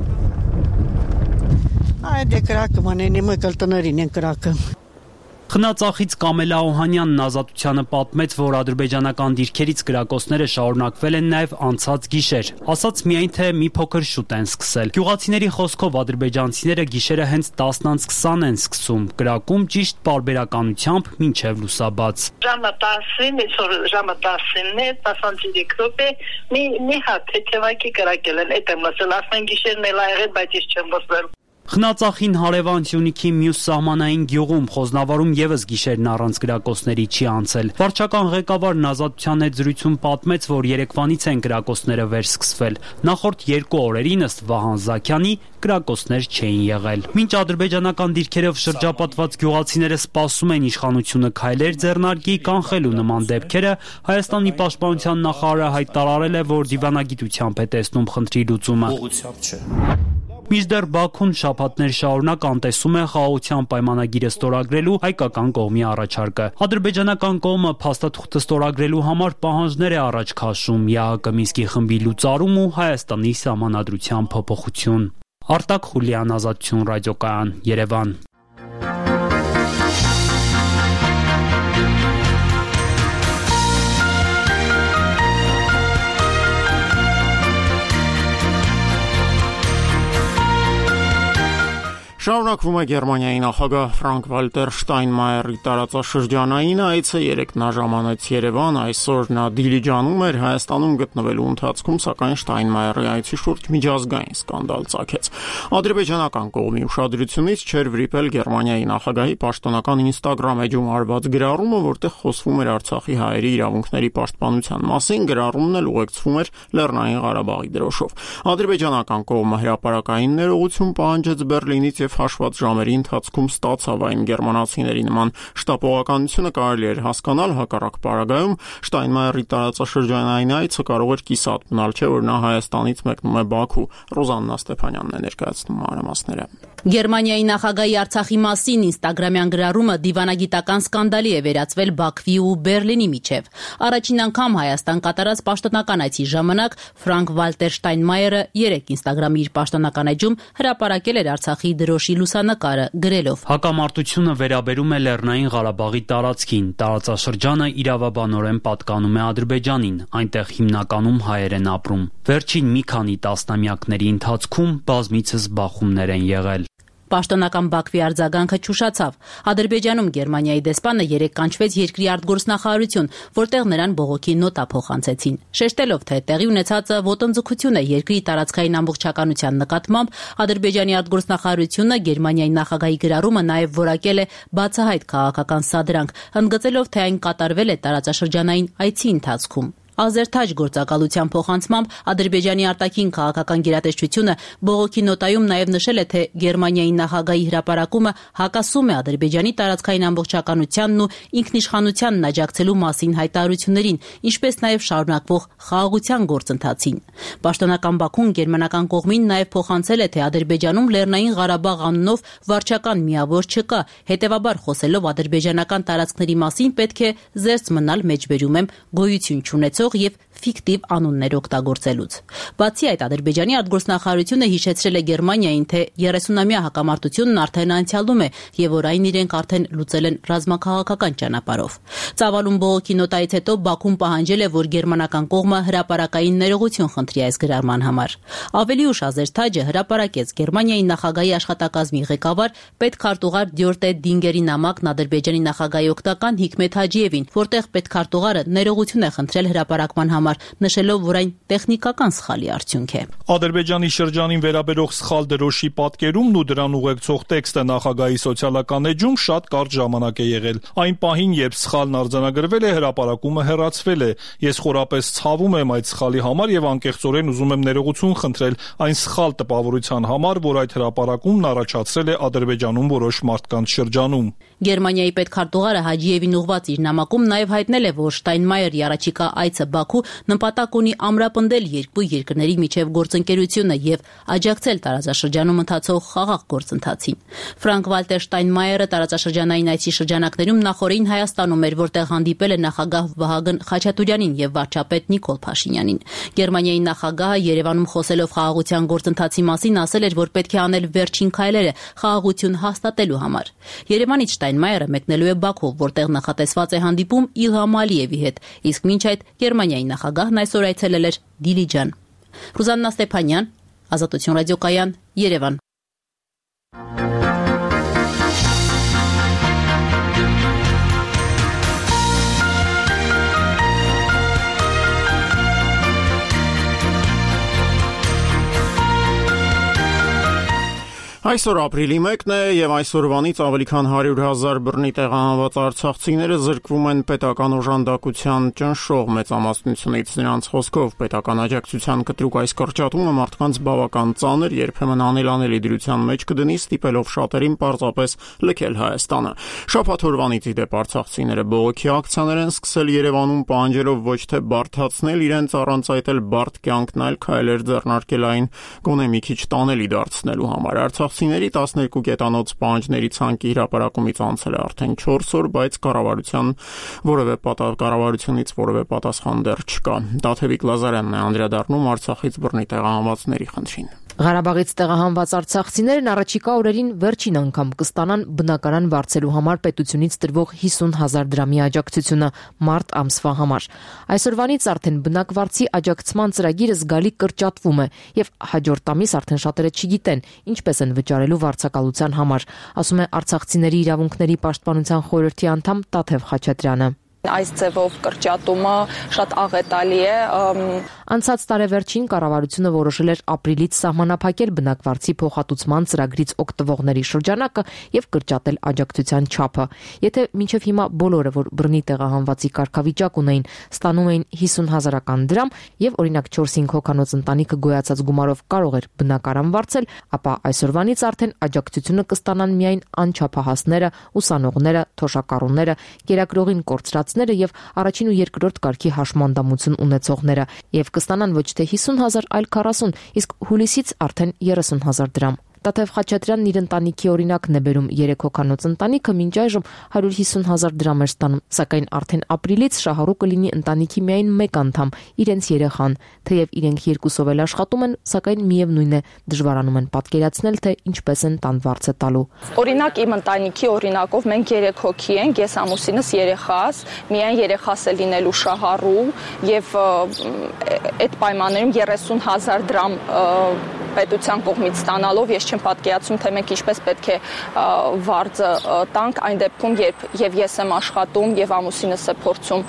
Այդ կրակում անեն, իմը կլտներին են կրակում։ Խնածախից Կամելա Օհանյանն Ազատությանը պատմեց, որ ադրբեջանական դիրքերից կրակոցները շարունակվել են նաև անցած գիշեր, ասաց միայն թե մի փոքր շուտ են սկսել։ Գյուղացիների խոսքով ադրբեջանցիները գիշերը հենց 10:20 են սկսում, կրակում ճիշտ պարբերականությամբ մինչև լուսաբաց։ Ժամը 10-ին, այսօր ժամը 10-ին է, 13 րոպե, մի հատ թեթևակի կրակել են, էդ եմ լսել, ասեն գիշերն էլ ա եղել, բայց ես չեմ լսել։ Խնածախին հարևան Սյունիքի մյուս սահմանային գյուղում Խոզնավարում եւս գիշերն առանց կրակոցների չի անցել։ Վարչական ղեկավարն Ազատության հետ զրույցում պատմեց, որ երեկվանից են կրակոցները վերսկսվել։ Նախորդ 2 օրերին ըստ Վահան Զաքյանի կրակոցներ չէին եղել։ Մինչ ադրբեջանական դիրքերով շրջապատված գյուղացիները սպասում են իշխանությունը քայլեր ձեռնարկի կանխելու նման դեպքերը, Հայաստանի պաշտպանության նախարարը հայտարարել է, որ դիվանագիտությամբ է տեսնում խնդրի լուծումը։ Մինչդեռ Բաքուն շաբաթներ շարունակ անտեսում է խաղաղության պայմանագիրը ստորագրելու հայկական կողմի առաջարկը։ Ադրբեջանական կողմը փաստաթուղթը ստորագրելու համար պահանջներ է առաջ քաշում ԵԱՀԿ Մինսկի խմբի լուծարում ու Հայաստանի սահմանադրության փոփոխություն։ Արտակ Խուլյան, Ազատություն ռադիոկայան, Երևան։ Շարունակվում է Գերմանիայի նախագահ Ֆրանկ-Վալտեր Շտայնմայերի տարածաշրջանային այցը, երեկ նա ժամանեց Երևան, այսօր նա Դիլիջանում էր, Հայաստանում գտնվելու ընթացքում, սակայն Շտայնմայերի այցի շուրջ միջազգային սկանդալ ծագեց։ Ադրբեջանական կողմի ուշադրությունից չէր վրիպել Գերմանիայի նախագահի պաշտոնական Instagram էջում արված գրառումը, որտեղ խոսվում էր Արցախի հայերի իրավունքների պաշտպանության մասին, գրառումն էլ ուղեկցվում էր Լեռնային Ղարաբաղի դրոշով։ Ադրբեջանական կողմը հրապարակային ներողություն պահանջեց Բեռլինից եւ հաշված ժամերի ընթացքում ստացավ այն գերմանացիների նման շտապողականությունը կարելի էր հասկանալ, հակառակ պարագայում Շտայնմայերի տարածաշրջանային այցը կարող էր կիսատ մնալ, չէ՞ որ նա Հայաստանից մեկնում է Բաքու։ Ռոզաննա Ստեփանյանն է ներկայացնում մանրամասները։ Գերմանիայի նախագահի Արցախի մասին ինստագրամյան գրառումը դիվանագիտական սկանդալի է վերածվել Բաքվի ու Բեռլինի միջև։ Առաջին անգամ Հայաստան կատարած պաշտոնական այցի ժամանակ Ֆրանկ-Վալտեր Շտայնմայերը երեկ ինստագրամի իր պաշտոնական էջում հրապարակել էր Արցախի դրոշի լուսանկարը, գրելով. Հակամարտությունը վերաբերում է Լեռնային Ղարաբաղի տարածքին, տարածաշրջանը իրավաբանորեն պատկանում է Ադրբեջանին, այնտեղ հիմնականում հայեր են ապրում։ Վերջին մի քանի տասնամյակների ընթացքում բազմիցս բախումներ են եղել։ Պաշտոնական Բաքվի արձագանքը չուշացավ։ Ադրբեջանում Գերմանիայի դեսպանը երեկ կանչվեց երկրի արտգործնախարարություն, որտեղ նրան բողոքի նոտա փոխանցեցին։ Շեշտելով, թե տեղի ունեցածը ոտնձգություն է երկրի տարածքային ամբողջականության նկատմամբ, Ադրբեջանի արտգործնախարարությունը Գերմանիայի նախագահի գրառումը նաև որակել է բացահայտ քաղաքական սադրանք, ընդգծելով, թե այն կատարվել է տարածաշրջանային այցի ընթացքում։ Ազերթաջ գործակալության փոխանցմամբ Ադրբեջանի արտաքին քաղաքական գերատեսչությունը բողոքի նոտայում նաև նշել է, թե Գերմանիայի նախագահի հրապարակումը հակասում է Ադրբեջանի տարածքային ամբողջականությանն ու ինքնիշխանությանն աջակցելու մասին հայտարարություններին, ինչպես նաև շարունակվող խաղաղության գործընթացին։ Պաշտոնական Բաքուն գերմանական կողմին նաև փոխանցել է, թե Ադրբեջանում Լեռնային Ղարաբաղ անունով վարչական միավոր չկա, հետևաբար խոսելով ադրբեջանական տարածքների մասին պետք է զերծ մնալ մեջբերում եմ գոյություն չունեցող եւ ֆիկտիվ անուններ օգտագործելուց։ Բացի այդ, Ադրբեջանի արտգործնախարարությունը հիշեցրել է Գերմանիային, թե 30-ամյա հակամարտությունն արդեն անցյալում է եւ որ այն իրենք արդեն լուծել են ռազմաքաղաքական ճանապարհով։ Ծավալուն բողոքի նոտայից հետո Բաքուն պահանջել է, որ գերմանական կողմը հրապարակային ներողություն խնդրի այս գրառման համար։ Ավելի ուշ Ազերթաջը հրապարակեց Գերմանիայի նախագահի աշխատակազմի ղեկավար պետքարտուղար Դյորտե Դինգերի նամակն Ադրբեջանի նախագահի օգտական Հիկմեթ Հաջիևին, որտեղ պետքարտուղարը ներողություն է խնդրել հրապարակման համար, նշելով, որ այն տեխնիկական սխալի արդյունք է։ Ադրբեջանի շրջանին վերաբերող սխալ դրոշի պատկերումն ու դրան ուղեկցող տեքստը նախագահի սոցիալական էջում շատ կարճ ժամանակ է եղել։ Այն պահին, երբ սխալն արձանագրվել է, հրապարակումը հեռացվել է։ Ես խորապես ցավում եմ այդ սխալի համար եւ անկեղծորեն ուզում եմ ներողություն խնդրել այն սխալ տպավորության համար, որ այդ հրապարակումն առաջացրել է Ադրբեջանում որոշ մարդկանց շրջանում։ Գերմանիայի պետքարտուղարը Հաջիևին ուղված իր նամակում նաև հայտնել է, որ Շտայնմայերի առաջիկա այցը Բաքու նպատակ ունի ամրապնդել երկու երկրների միջև գործընկերությունը եւ աջակցել տարածաշրջանում ընթացող խաղաղ գործընթացին։ Ֆրանկ Վալտեր Շտայնմայերը տարածաշրջանային այցի շրջանակներում նախորդին Հայաստանում էր, որտեղ հանդիպել է նախագահ Վահագն Խաչատուրյանին եւ վարչապետ Նիկոլ Փաշինյանին։ Գերմանիայի նախագահը Երևանում խոսելով խաղաղության գործընթացի մասին ասել էր, որ պետք է անել վերջին քայլերը խաղաղություն հաստատելու համար։ Երևանից Շտայնմայերը մեկնելու է Բաքու, որտեղ նախատեսված է հանդիպում Իլհամ Ալիևի հետ, իսկ մինչ այդ Գերմանիայի նախագահն այսօր այցելել էր Դիլիջան։ Ռուզաննա Ստեփանյան, Ազատություն ռադիոկայան, Երևան։ Այսօր ապրիլի 1-ն է եւ այսօրվանից ավելի քան 100,000 բռնի տեղահանված արցախցիները զրկվում են պետական օժանդակության ճնշող մեծամասնությունից։ Նրանց խոսքով պետական աջակցության կտրուկ այս կրճատումը մարդկանց բավական ծանր, երբեմն անելանելի դրության մեջ կդնի, ստիպելով շատերին պարզապես լքել Հայաստանը։ Շաբաթօրվանից ի դեպ արցախցիները բողոքի ակցիաներ են սկսել Երևանում, պահանջելով ոչ թե բարդացնել իրենց, առանց այդ էլ բարդ կյանքն, այլ քայլեր ձեռնարկել այն գոնե մի քիչ տանելի դարձնելու համար։ Արցախցիների 12 կետանոց պահանջների ցանկի հրապարակումից անցել է արդեն 4 օր, բայց կառավարությունից որևէ պատասխան դեռ չկա։ Դաթևիկ Լազարյանն է անդրադառնում Արցախից բռնի տեղահանվածների խնդրին։ Ղարաբաղից տեղահանված արցախցիներն առաջիկա օրերին վերջին անգամ կստանան բնակարան վարձելու համար պետությունից տրվող 50,000 դրամի աջակցությունը մարտ ամսվա համար։ Այսօրվանից արդեն բնակվարձի աջակցման ծրագիրը զգալի կրճատվում է եւ հաջորդ ամիս արդեն շատերը չգիտեն ինչպես են վճարելու վարձակալության համար, ասում է Արցախցիների իրավունքների պաշտպանության խորհրդի անդամ Տաթև Խաչատրյանը։ Այս ձևով կրճատումը շատ աղետալի է։ Անցած տարեվերջին կառավարությունը որոշել էր ապրիլից սահմանափակել բնակվարձի փոխհատուցման ծրագրից օգտվողների շրջանակը եւ կրճատել աջակցության չափը։ Եթե մինչեւ հիմա բոլորը, որ բռնի տեղահանվածի կարգավիճակ ունեին, ստանում էին 50,000 դրամ եւ օրինակ 4-5 հոգանոց ընտանիքը գոյացած գումարով կարող էր բնակարան վարձել, ապա այսօրվանից արդեն աջակցությունը կստանան միայն անչափահասները, ուսանողները, թոշակառուները, կերակրողին կորցրածները եւ առաջին ու երկրորդ կարգի հաշմանդամություն ունեցողները եւ կստանան ոչ թե 50,000, այլ 40, իսկ հուլիսից արդեն 30,000 դրամ։ Տաթև Խաչատրյանն իր ընտանիքի օրինակն է բերում 3 հոգանոց ընտանիքը մինչ այժմ 150,000 դրամ էր ստանում, սակայն արդեն ապրիլից շահառու կլինի ընտանիքի միայն մեկ անդամ, իրենց երեխան, թեև իրենք երկուսով էլ աշխատում են, սակայն միևնույն է, դժվարանում են պատկերացնել, թե ինչպես են տան վարձը տալու։ Օրինակ իմ ընտանիքի օրինակով մենք 3 հոգի ենք, ես ամուսինս երեխաս, միայն երեխաս է լինելու շահառու եւ այդ պայմաններում 30,000 դրամ պետության կողմից ստանալով ես չեմ պատկերացնում, թե մենք ինչպես պետք է վարձը տանք այն դեպքում, երբ եւ ես եմ աշխատում եւ ամուսինս է փորձում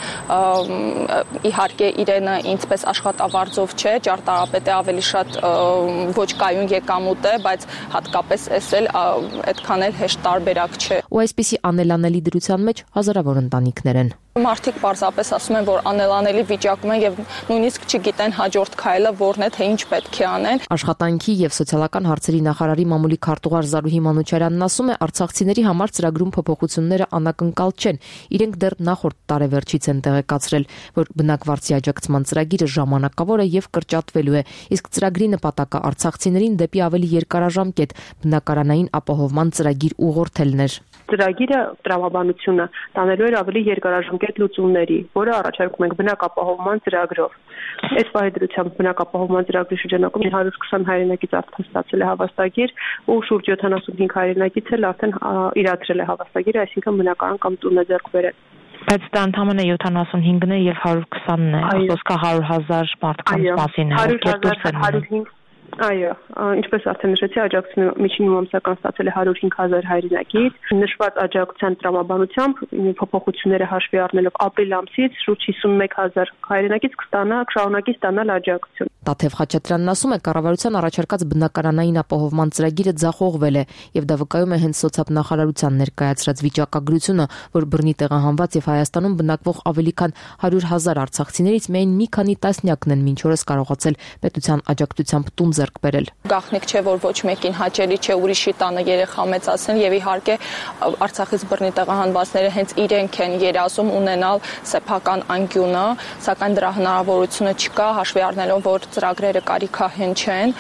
իհարկե իրենը ինձպես աշխատավարձով չէ, ճարտարապետը ավելի շատ ոչ կայուն եկամուտ է, բայց հատկապես էս էլ այդքան էլ հեշտ տարբերակ չէ։ Ու այսպիսի անելանելի դրության մեջ հազարավոր ընտանիքներ են։ Մարդիկ պարզապես ասում են, որ անելանելի վիճակում են եւ նույնիսկ չգիտեն հաջորդ քայլը որն է, թե ինչ պետք է անեն։ Աշխատանքի եւ սոցիալական հարցերի նախարարի մամուլի քարտուղար Զարուհի Մանուչարյանն ասում է, արցախցիների համար ծրագրում փոփոխությունները անակնկալ չեն։ Իրենք դեռ նախորդ տարեվերջից են տեղեկացրել, որ բնակվարձի աջակցման ծրագիրը ժամանակավոր է եւ կրճատվելու է, իսկ ծրագրի նպատակը արցախցիներին դեպի ավելի երկարաժամկետ բնակարանային ապահովման ծրագիր ուղղորդելն էր։ Ծրագիրը տրամաբանությունը տանելու էր ավելի երկարաժամկետ լուծումների, որը առաջարկում ենք բնակապահովման ծրագրով։ Այս պահեդրությամբ բնակապահովման ծրագրի շրջանակում 120 հայրենակից արդեն ստացել է հավաստագիր ու շուրջ 75 հայրենակից էլ արդեն իրացրել է հավաստագիրը, այսինքն բնակարան կամ տուն է ձեռք բերել։ Բայց դա ընդամենը 75-ն է եւ 120-ն է, խոսքը 100,000 մարդկանց մասին է, ովքեր դուրս են մնում։ Այո, ինչպես արդեն նշեցի, աջակցությունը միջին ամսական ստացել է 105,000 հայրենակից։ Նշված աջակցության տրամաբանությամբ փոփոխությունները հաշվի առնելով ապրիլ ամսից շուրջ 51,000 հայրենակից կստանա շարունակի ստանալ աջակցություն։ Տաթև Խաչատրյանն ասում է, կառավարության առաջարկած բնակարանային ապահովման ծրագիրը ձախողվել է եւ դա վկայում է հենց սոցիալնախարարության ներկայացրած վիճակագրությունը, որ բռնի տեղահանված եւ Հայաստանում բնակվող ավելի քան 100,000 արցախցիներից միայն մի քանի տասնյակն են մինչ օրս կարողացել պետության աջակցությամբ տուն ձեռք բերել։ Գաղտնիք չէ, որ ոչ մեկին հաճելի չէ ուրիշի տանը երեխա մեծացնել եւ իհարկե Արցախից բռնի տեղահանվածները հենց իրենք են երազում ունենալ սեփական անկյունը, սակայն դրա հնարավորությունը չկա, հաշվի առնելով, որ ծրագրերը կարիքահեն չեն,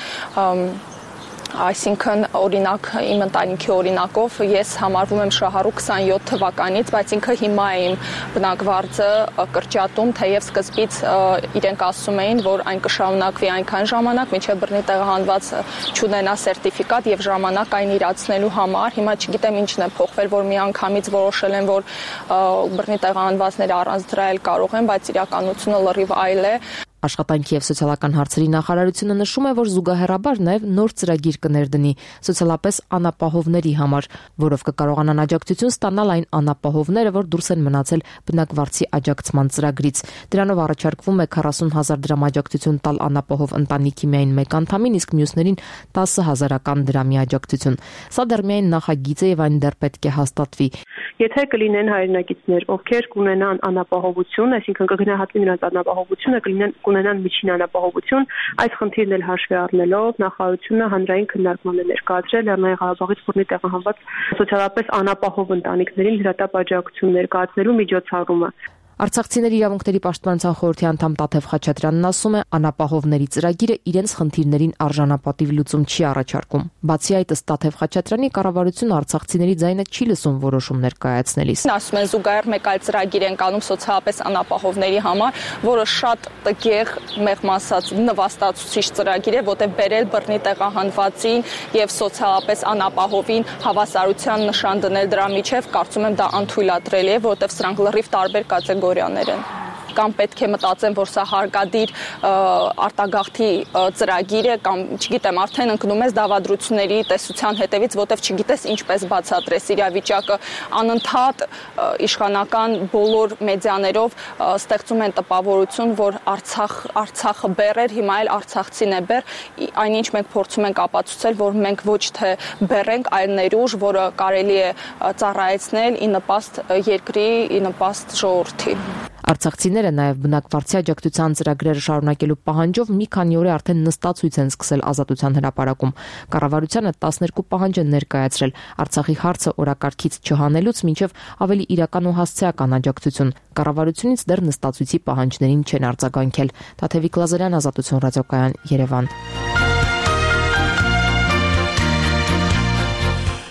այսինքն օրինակ իմ ընտանիքի օրինակով ես համարվում եմ շահառու 27 թվականից, բայց ինքը հիմա է իմ բնակվարձը կրճատում, թեև սկզբից իրենք ասում էին, որ այն կշարունակվի այնքան ժամանակ, մինչև բռնի տեղահանված չունենա սերտիֆիկատ եւ ժամանակ այն իրացնելու համար։ Հիմա չգիտեմ ինչն է փոխվել, որ միանգամից որոշել են, որ բռնի տեղահանվածները առանց դրա էլ կարող են, բայց իրականությունը լրիվ այլ է։ Աշխատանքի եւ սոցիալական հարցերի նախարարությունը նշում է, որ զուգահեռաբար նաեւ նոր ծրագիր կներդնի սոցիալապես անապահովների համար, որով կկարողանան աջակցություն ստանալ այն անապահովները, որ դուրս են մնացել բնակվարձի աջակցման ծրագրից։ Դրանով առաջարկվում է 40,000 դրամ աջակցություն տալ անապահով ընտանիքի միայն մեկ անդամին, իսկ մյուսներին 10,000 դրամի աջակցություն։ Սա դեռ միայն նախագիծ է եւ այն դեռ պետք է հաստատվի։ Եթե կլինեն հայրենակիցներ, ովքեր կունենան անապահովություն, այսինքն կգնահատվի նրանց անապահովությունը, կունենան միջին անապահովություն, այս խնդիրն էլ հաշվի առնելով նախարարությունը հանրային քննարկման է ներկայացրել Լեռնային Ղարաբաղից բռնի տեղահանված սոցիալապես անապահով ընտանիքներին հրատապ աջակցություն ներկայացնելու միջոցառումը։ Արցախցիների իրավունքների պաշտպանության խորհրդի անդամ Տաթև Խաչատրյանն ասում է, անապահովների ծրագիրը իրենց խնդիրներին արժանապատիվ լուծում չի առաջարկում։ Բացի այդ, ըստ Տաթև Խաչատրյանի, կառավարությունը արցախցիների ձայնը չի լսում որոշումներ կայացնելիս։ Ասում են զուգահեռ մեկ այլ ծրագիր են կանում սոցիալապես անապահովների համար, որը շատ տգեղ, մեղմ ասած, նվաստացուցիչ ծրագիր է, որտեղ բերել բռնի տեղահանվածին եւ սոցիալապես անապահովին հավասարության նշան դնել դրա միջև, կարծում եմ դա անթույլատրելի է, որտեղ սրանք լրիվ տարբեր կատեգորիաներ են։ Կամ պետք է մտածեմ, որ սա հարկադիր արտագաղթի ծրագիր է, կամ չգիտեմ, արդեն ընկնում ես դավադրությունների տեսության հետևից, որտեվ չգիտես ինչպես բացատրես իրավիճակը, անընդհատ իշխանական բոլոր մեդիաներով ստեղծում են տպավորություն, որ Արցախը բեռ էր, հիմա էլ Արցախցին է բեռ, այնինչ մենք փորձում ենք ապացուցել, որ մենք ոչ թե բեռ ենք, այլ ներուժ, որը կարելի է ծառայեցնել ի նպաստ երկրի, ի նպաստ ժողովրդի։ Արցախցիները նաև բնակվարձի աջակցության ծրագրերը շարունակելու պահանջով մի քանի օր արդեն նստացույց են սկսել Ազատության հրապարակում։ Կառավարությանը 12 պահանջ են ներկայացրել Արցախի հարցը օրակարգից չհանելուց մինչև ավելի իրական ու հասցեական աջակցություն։ Կառավարությունից դեռ նստացույցի պահանջներին չեն արձագանքել։ Տաթևիկ Լազարյան, Ազատություն ռադիոկայան, Երևան։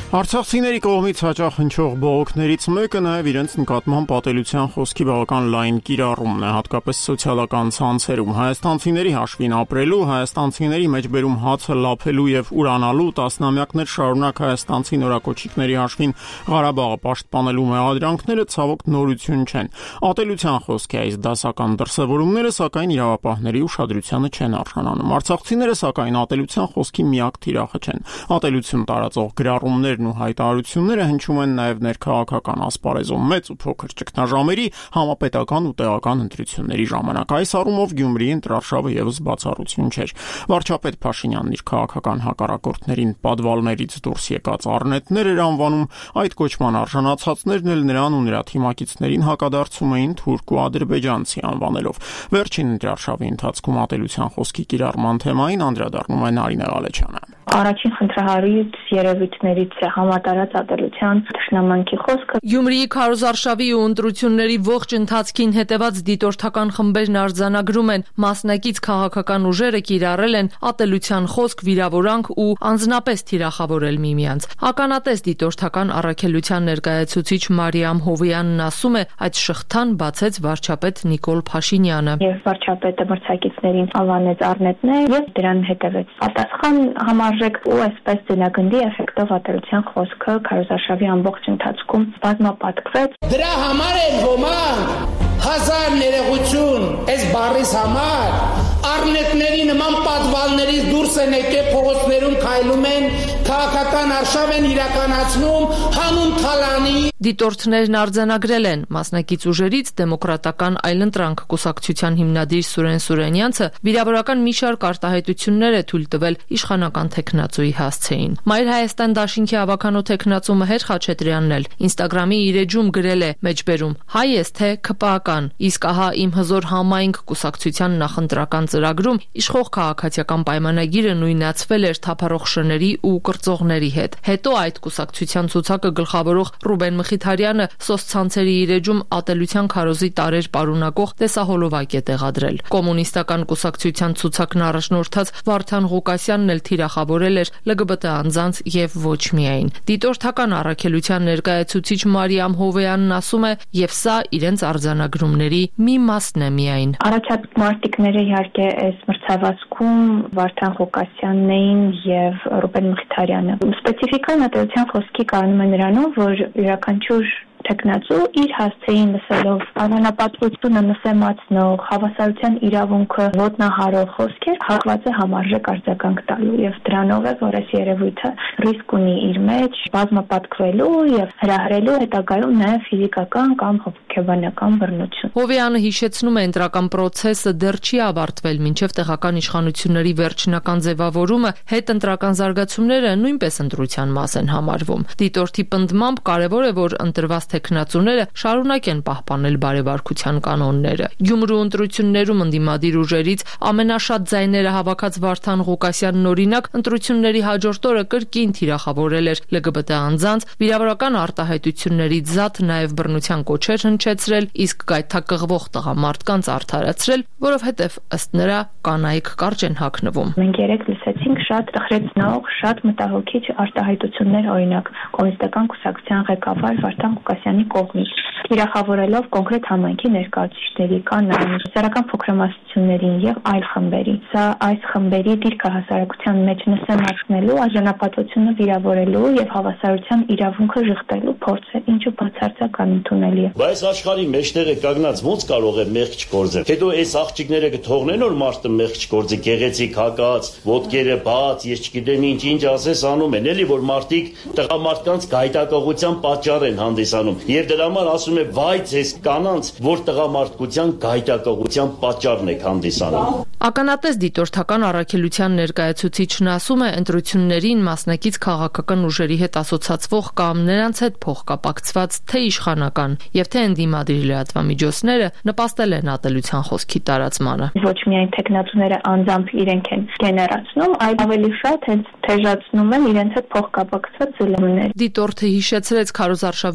Արցախցիների կողմից հաճախ հնչող բողոքներից մեկը նաև իրենց նկատմամբ պատելության խոսքի բավական լայն կիրառումն է, հատկապես սոցիալական ցանցերում։ Հայաստանցիների հաշվին ապրելու, հայաստանցիների մեջբերում հացը լափելու եւ ուրանալու, տասնամյակներ շարունակ հայաստանցի նորակոչիկների հաշվին Ղարաբաղը պաշտպանելու մեղադրանքները ցավոք նորություն չեն։ Ատելության խոսք է այս դասական դրսևորումները, սակայն իրավապահների ուշադրությանը չեն արժանանում։ Արցախցիները սակայն ատելության խոսքի միակ թիրախը չեն։ Ատելություն տարածող գրառումներ ու հայտարարությունները հնչում են նաև ներքաղաքական ասպարեզում մեծ ու փոքր ճգնաժամերի, համապետական ու տեղական ընտրությունների ժամանակ։ Այս առումով Գյումրիի ընտրարշավը եւս բացառություն չէր։ Վարչապետ Փաշինյանն իր քաղաքական հակառակորդներին պատվալներից դուրս եկած առնետներ էր անվանում, այդ կոչման արժանացածներն էլ նրան ու նրա թիմակիցներին հակադարձում էին թուրք ու ադրբեջանցի անվանելով։ Վերջին ընտրարշավի ընթացքում ատելության խոսքի կիրառման թեմային անդրադառնում է Նարինե Ղալեչյանը։ Առաջին խնդրահարույց երևույթներից է համատարած ատելության թշնամանքի խոսքը։ Գյումրիի քարոզարշավի ու ընտրությունների ողջ ընթացքին հետևած դիտորդական խմբերն արձանագրում են, մասնակից քաղաքական ուժերը կիրառել են ատելության խոսք, վիրավորանք ու անձնապես թիրախավորել միմյանց։ Ականատես դիտորդական առաքելության ներկայացուցիչ Մարիամ Հովյանն ասում է, այդ շղթան բացեց վարչապետ Նիկոլ Փաշինյանը։ Եվ վարչապետը մրցակիցներին անվանեց առնետներ եւ դրան հետևեց պատասխան համարժեք ու այսպես ձնագնդի էֆեկտով ատելության խոսքը քարոզարշավի ամբողջ ընթացքում բազմապատկվեց։ Դրա համար են ոմանք հազար ներողություն այս բառից համար առնետների նման պատվալներից դուրս են եկել փողոցներում քայլում են, քաղաքական արշավ են իրականացնում հանուն թալանի։ Դիտորդներն արձանագրել են մասնակից ուժերից դեմոկրատական այլընտրանք կուսակցության հիմնադիր Սուրեն Սուրենյանցը վիրավորական մի շարք արտահայտություններ է թույլ տվել իշխանական թեկնածուի հասցեին։ Մայր Հայաստան դաշինքի ավականո թեկնածու Մհեր Խաչատրյանն էլ Instagram-ի իր էջում գրել է մեջբերում. հայ ես թե ՔՊԱ-կան, իսկ ահա իմ հզոր համայնք կուսակցության նախընտրական ծրագրում իշխող քաղաքացիական պայմանագիրը նույնացվել էր թափառող շների ու կրծողների հետ։ Հետո այդ կուսակցության ցուցակը գլխավորող Ռուբեն Մխիթարյանը սոցցանցերի իր էջում ատելության քարոզի տարեր պարունակող տեսահոլովակ է տեղադրել։ Կոմունիստական կուսակցության ցուցակն առաջնորդած Վարդան Ղուկասյանն էլ թիրախավորել էր LGBT անձանց եւ ոչ միայն։ Դիտորդական առաքելության ներկայացուցիչ Մարիամ Հովյանն ասում է, եւ սա իրենց արձանագրումների մի մասն է միայն։ Առաջացած մարտիկները իհարկե այս մրցավազքում Վարդան Ղուկասյանն էին եւ Ռուբեն Մխիթարյանը։ Սպეციფიკան ատելության խոսքի կանոնում է նրանով, որ յուրաքանչյուր տեխնացու իր հասցեին լսելով անանապատվությունը նսեմացնող, հավասարության իրավունքը ոտնահարող խոսքեր հակված է համարժեք արձագանք տալու եւ դրանով է, որ այս երևույթը ռիսկ ունի իր մեջ բազմապատկվելու եւ հրահրելու հետագայում նաեւ ֆիզիկական կամ հոգեբանական բռնություն։ Հովյանը հիշեցնում է, ընտրական process-ը դեռ չի ավարտվել, մինչև տեղական իշխանությունների վերջնական ձևավորումը հետընտրական զարգացումները նույնպես ընտրության մաս են համարվում։ Դիտորդի պնդմամբ կարևոր է, որ ընտրված թեկնածուները շարունակեն պահպանել բարեվարկության կանոնները։ Գյումրու ընտրություններում ընդդիմադիր ուժերից ամենաշատ ձայները հավաքած Վարդան Ղուկասյանն օրինակ ընտրությունների հաջորդ օրը կրկին թիրախավորել էր LGBT անձանց, վիրավորական արտահայտությունների զատ նաև բռնության կոչեր հնչեցրել, իսկ գայթակղվող տղամարդկանց արդարացրել, որովհետև ըստ նրա կանայք կարճ են հագնվում։ Մենք երեք լսեցինք շատ տխրեցնող, շատ մտահոգիչ արտահայտություններ, օրինակ կոմունիստական կուսակցության ղեկավար Վարդան Ղուկասյանի կողմից, թիրախավորելով կոնկրետ համայնքի ներկայացուցիչների, կանանց, սոցիալական փոքրամասնություններին եւ այլ խմբերի։ Սա այս խմբերի դիրքը հասարակության մեջ նսեմացնելու, արժանապատվությունը վիրավորելու եւ հավասարության իրավունքը ժխտելու փորձ է, ինչը բացարձակ անընդունելի է։ Բայց աշխարհի մեջտեղը կանգնած ոնց կարող է մեղք չգործել։ Հետո այս աղջիկները կթողնեն որ մարդը մեղք չգործի, գեղեցիկ հակած, ոտքերը բաց, ես չգիտեմ ինչ ասես անում են, էլի որ մարդիկ տղամարդկանց գայթակղության պատճառ են հանդիսանում։ Եվ դրա համար ասում է վայ ձեզ կանանց, որ տղամարդկության գայթակղության պատճառն եք հանդիսանում։ Ականատես դիտորդական առաքելության ներկայացուցիչն ասում է, ընտրություններին մասնակից քաղաքական ուժերի հետ ասոցացվող կամ նրանց հետ փոխկապակցված թե իշխանական եւ թե ընդդիմադիր լրատվամիջոցները նպաստել են ատելության խոսքի տարածմանը։ Ոչ միայն տեխնացուները անձամբ իրենք են գեներացնում, այլ ավելի շատ հենց թեժացնում են իրենց հետ փոխկապակցված զլմներ։ Դիտորդը հիշեցրեց քարոզարշավի վերջին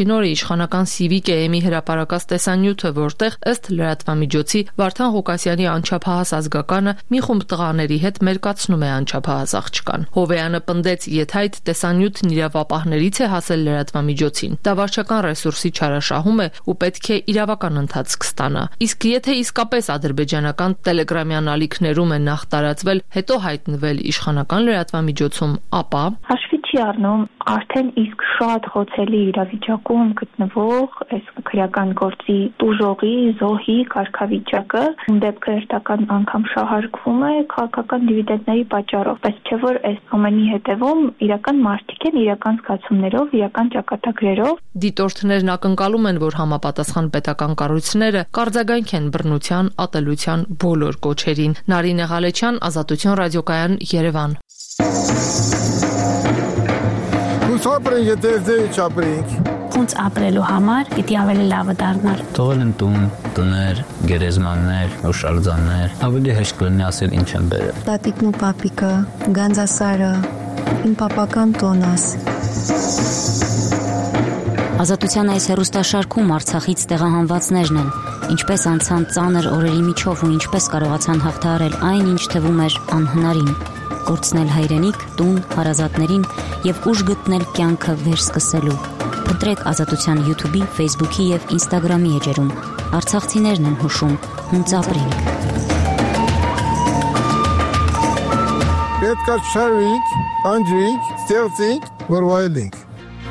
առաջին օրը իշխանական Civic AM-ի հրապարակած տեսանյութը, որտեղ ըստ լրատվամիջոցի Վարդան Ղուկասյանի անչափահաս ազգականը մի խումբ տղաների հետ մերկացնում է անչափահաս աղջկան։ Հովեյանը պնդեց, եթե այդ տեսանյութն իրավապահներից է հասել լրատվամիջոցին, դա վարչական ռեսուրսի չարաշահում է ու պետք է իրավական ընթացք ստանա։ Իսկ եթե իսկապես ադրբեջանական տելեգրամյան ալիքներում է նախ տարածվել, հետո հայտնվել իշխանական լրատվամիջոցում, ապա հաշվի չի առնում արդեն իսկ շատ խոցելի իրավիճակում գտնվող այս քրեական գործի տուժողի, զոհի կարգավիճակը, դեպքը հերթական անգամ շահարկվում է քաղաքական դիվիդենդների պատճառով, բայց չէ որ այս ամենի հետևում իրական մարդիկ են, իրական զգացումներով, իրական ճակատագրերով։ Դիտորդներն ակնկալում են, որ համապատասխան պետական կառույցները կարձագանք են բռնության, ատելության բոլոր կոչերին։ Նարինե Ղալեչյան, Ազատություն ռադիոկայան, Երևան։ Ապրենք, եթե չապրենք։ Ոնց ապրելու համար պիտի ավելի լավը դառնար։ Թողել են տուն, տներ, գերեզմաններ, հուշարձաններ։ Ավելի հեշտ կլինի ասել ինչ են բերել։ Տատիկն ու պապիկը, Գանձասարը, իմ պապական տոնաս։ Ազատության այս հեռուստաշարքում Արցախից տեղահանվածներն են, ինչպես անցան ծանր օրերի միջով ու ինչպես կարողացան հաղթահարել այն, ինչ թվում էր անհնարին։ Կորցնել հայրենիք, տուն, հարազատներին եւ ուժ գտնել կյանքը վերսկսելու։ Փնտրեք Ազատության YouTube-ի, Facebook-ի եւ Instagram-ի էջերում։ Արցախցիներն են հուշում, հունց ապրենք։ Պետք է շարվենք, անջրենք, ստեղծենք, որ վայելենք։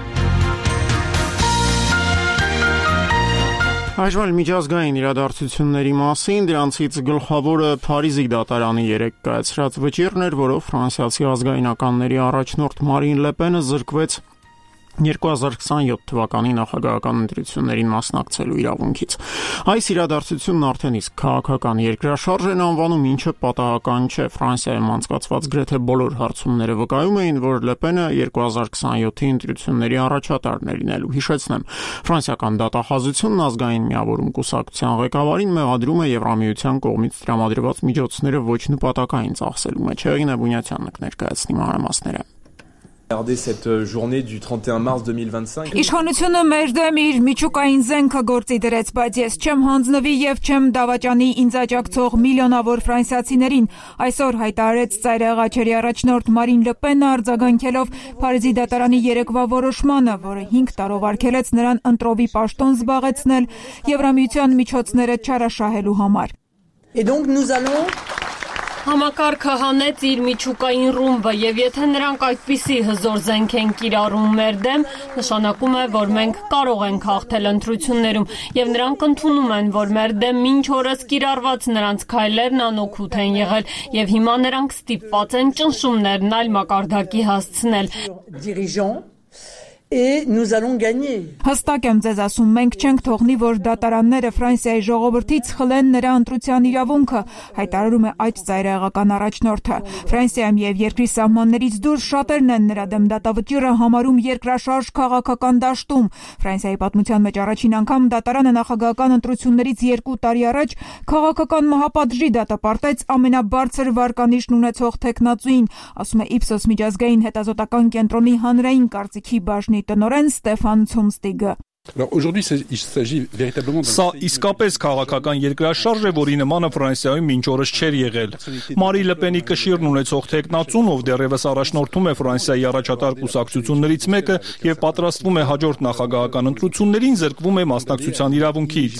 Այժմ միջազգային իրադարձությունների մասին, դրանցից գլխավորը Փարիզի դատարանի 3 կայացրած վճիռն էր, որով ֆրանսիացի ազգայնականների առաջնորդ Մարին Լեպենը զրկվեց 2027 թվականի նախագահական ընտրություններին մասնակցելու իրավունքից։ Այս իրադարձությունն արդեն իսկ քաղաքական երկրաշարժ են անվանում, ինչը պատահական չէ։ Ֆրանսիայում անցկացված գրեթե բոլոր հարցումները վկայում էին, որ Լեպենը 2027-ի ընտրությունների առաջատարն է լինելու։ Հիշեցնեմ, ֆրանսիական դատախազությունն ազգային միավորում կուսակցության ղեկավարին մեղադրում է Եվրամիության կողմից տրամադրված միջոցները ոչ նպատակային ծախսելու մեջ։ Հեղինե Բունյացյանը կներկայացնի մանրամասները։ Cette journée du 31 mars 2025. Իշխանությունը մեր դեմ իր միջուկային զենքը գործի դրեց, բայց ես չեմ հանձնվի եւ չեմ դավաճանի ինձ աջակցող միլիոնավոր ֆրանսիացիներին։ Այսօր հայտարարեց ծայրահեղ աչերի առաջնորդ Մարին Լեպենը, արձագանքելով Փարիզի դատարանի երեկվա որոշմանը, որը 5 տարով արգելեց նրան ընտրովի պաշտոն զբաղեցնել Եվրամիության միջոցները չարաշահելու համար։ Et donc nous allons Համակարգը հանեց իր միջուկային ռումբը եւ եթե նրանք այդպիսի հզոր զենք են կիրառում մեր դեմ, նշանակում է, որ մենք կարող ենք հաղթել ընտրություններում եւ նրանք ընդունում են, որ մեր դեմ մինչ օրս կիրառված նրանց քայլերն անօգուտ են եղել եւ հիմա նրանք ստիպված են ճնշումներն այլ մակարդակի հասցնել։ Et nous allons gagner. Հստակ եմ ձեզ ասում, մենք չենք թողնի, որ դատարանները Ֆրանսիայի ժողովրդից խլեն նրա ընտրության իրավունքը, հայտարարում է այդ ծայրահեղական առաջնորդը։ Ֆրանսիայում եւ երկրի սահմաններից դուրս շատերն են նրա դեմ դատավճիռը համարում երկրաշարժ քաղաքական դաշտում։ Ֆրանսիայի պատմության մեջ առաջին անգամ դատարանը նախագահական ընտրություններից 2 տարի առաջ քաղաքական մահապատժի դատապարտեց ամենաբարձր վարկանիշն ունեցող տեխնացուին, ասում է Ipsos միջազգային հետազոտական կենտրոնի հանրային կարծիքի բաժնի տնօրեն Ստեֆան Ցումստիգը։ Սա իսկապես քաղաքական երկրաշարժ է, որի նմանը Ֆրանսիայում մինչ օրս չէր եղել։ Մարի Լեպենի կշիռն ունեցող տեխնացուն, ով դեռևս առաջնորդում է Ֆրանսիայի առաջատար կուսակցություններից մեկը եւ պատրաստվում է հաջորդ նախագահական ընտրություններին, զրկվում է մասնակցության իրավունքից։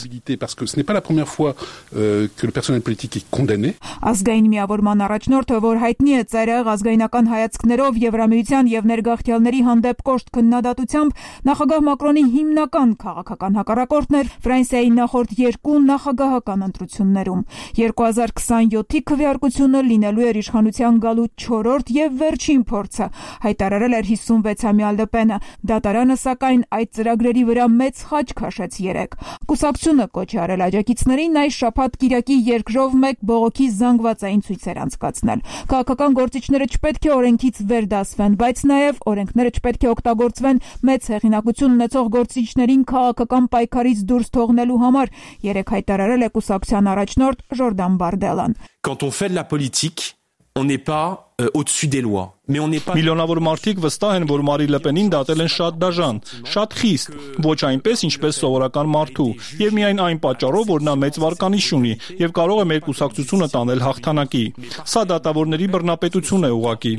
Ազգային միավորման առաջնորդը, որ հայտնի է ծայրահեղ ազգայնական հայացքներով Եվրամիության եւ ներգաղթյալների հանդեպ կոշտ քննադատությամբ, նախագահ Մակրոնի հիմնական քաղաքական հակառակորդն էր Ֆրանսիայի նախորդ 2 նախագահական ընտրություններում։ 2027-ի քվեարկությունը լինելու էր իշխանության գալու 4-րդ եւ վերջին փորձը, հայտարարել էր 56-ամյա Լեպենը։ Դատարանը սակայն այդ ծրագրերի վրա մեծ խաչ քաշեց 3։ Կուսակցությունը կոչ է արել աջակիցներին այս շաբաթ Կիրակի երկրով 1 բողոքի զանգվածային ցույցեր անցկացնել։ Քաղաքական գործիչները չպետք է օրենքից վերդասվեն, բայց նաեւ օրենքները չպետք է օգտագործվեն մեծ հեղինակություն ունեցող գործիչներին քաղաքական պայքարից դուրս թողնելու համար, երեք հայտարարել է կուսակցության առաջնորդ Ժորդան Բարդելան։ Quand on fait de la politique, on n'est pas au-dessus des lois. Mais on n'est pas Միլիոնավոր մարդիկ վստահ են, որ Մարի Լեպենին դատել են շատ դաժան, շատ խիստ, ոչ այնպես, ինչպես սովորական մարդու, եւ միայն այն պատճառով, որ նա մեծ վարկանիշ ունի եւ կարող է մեր կուսակցությունը տանել հաղթանակի։ Սա դատավորների բռնապետություն է ուղղակի։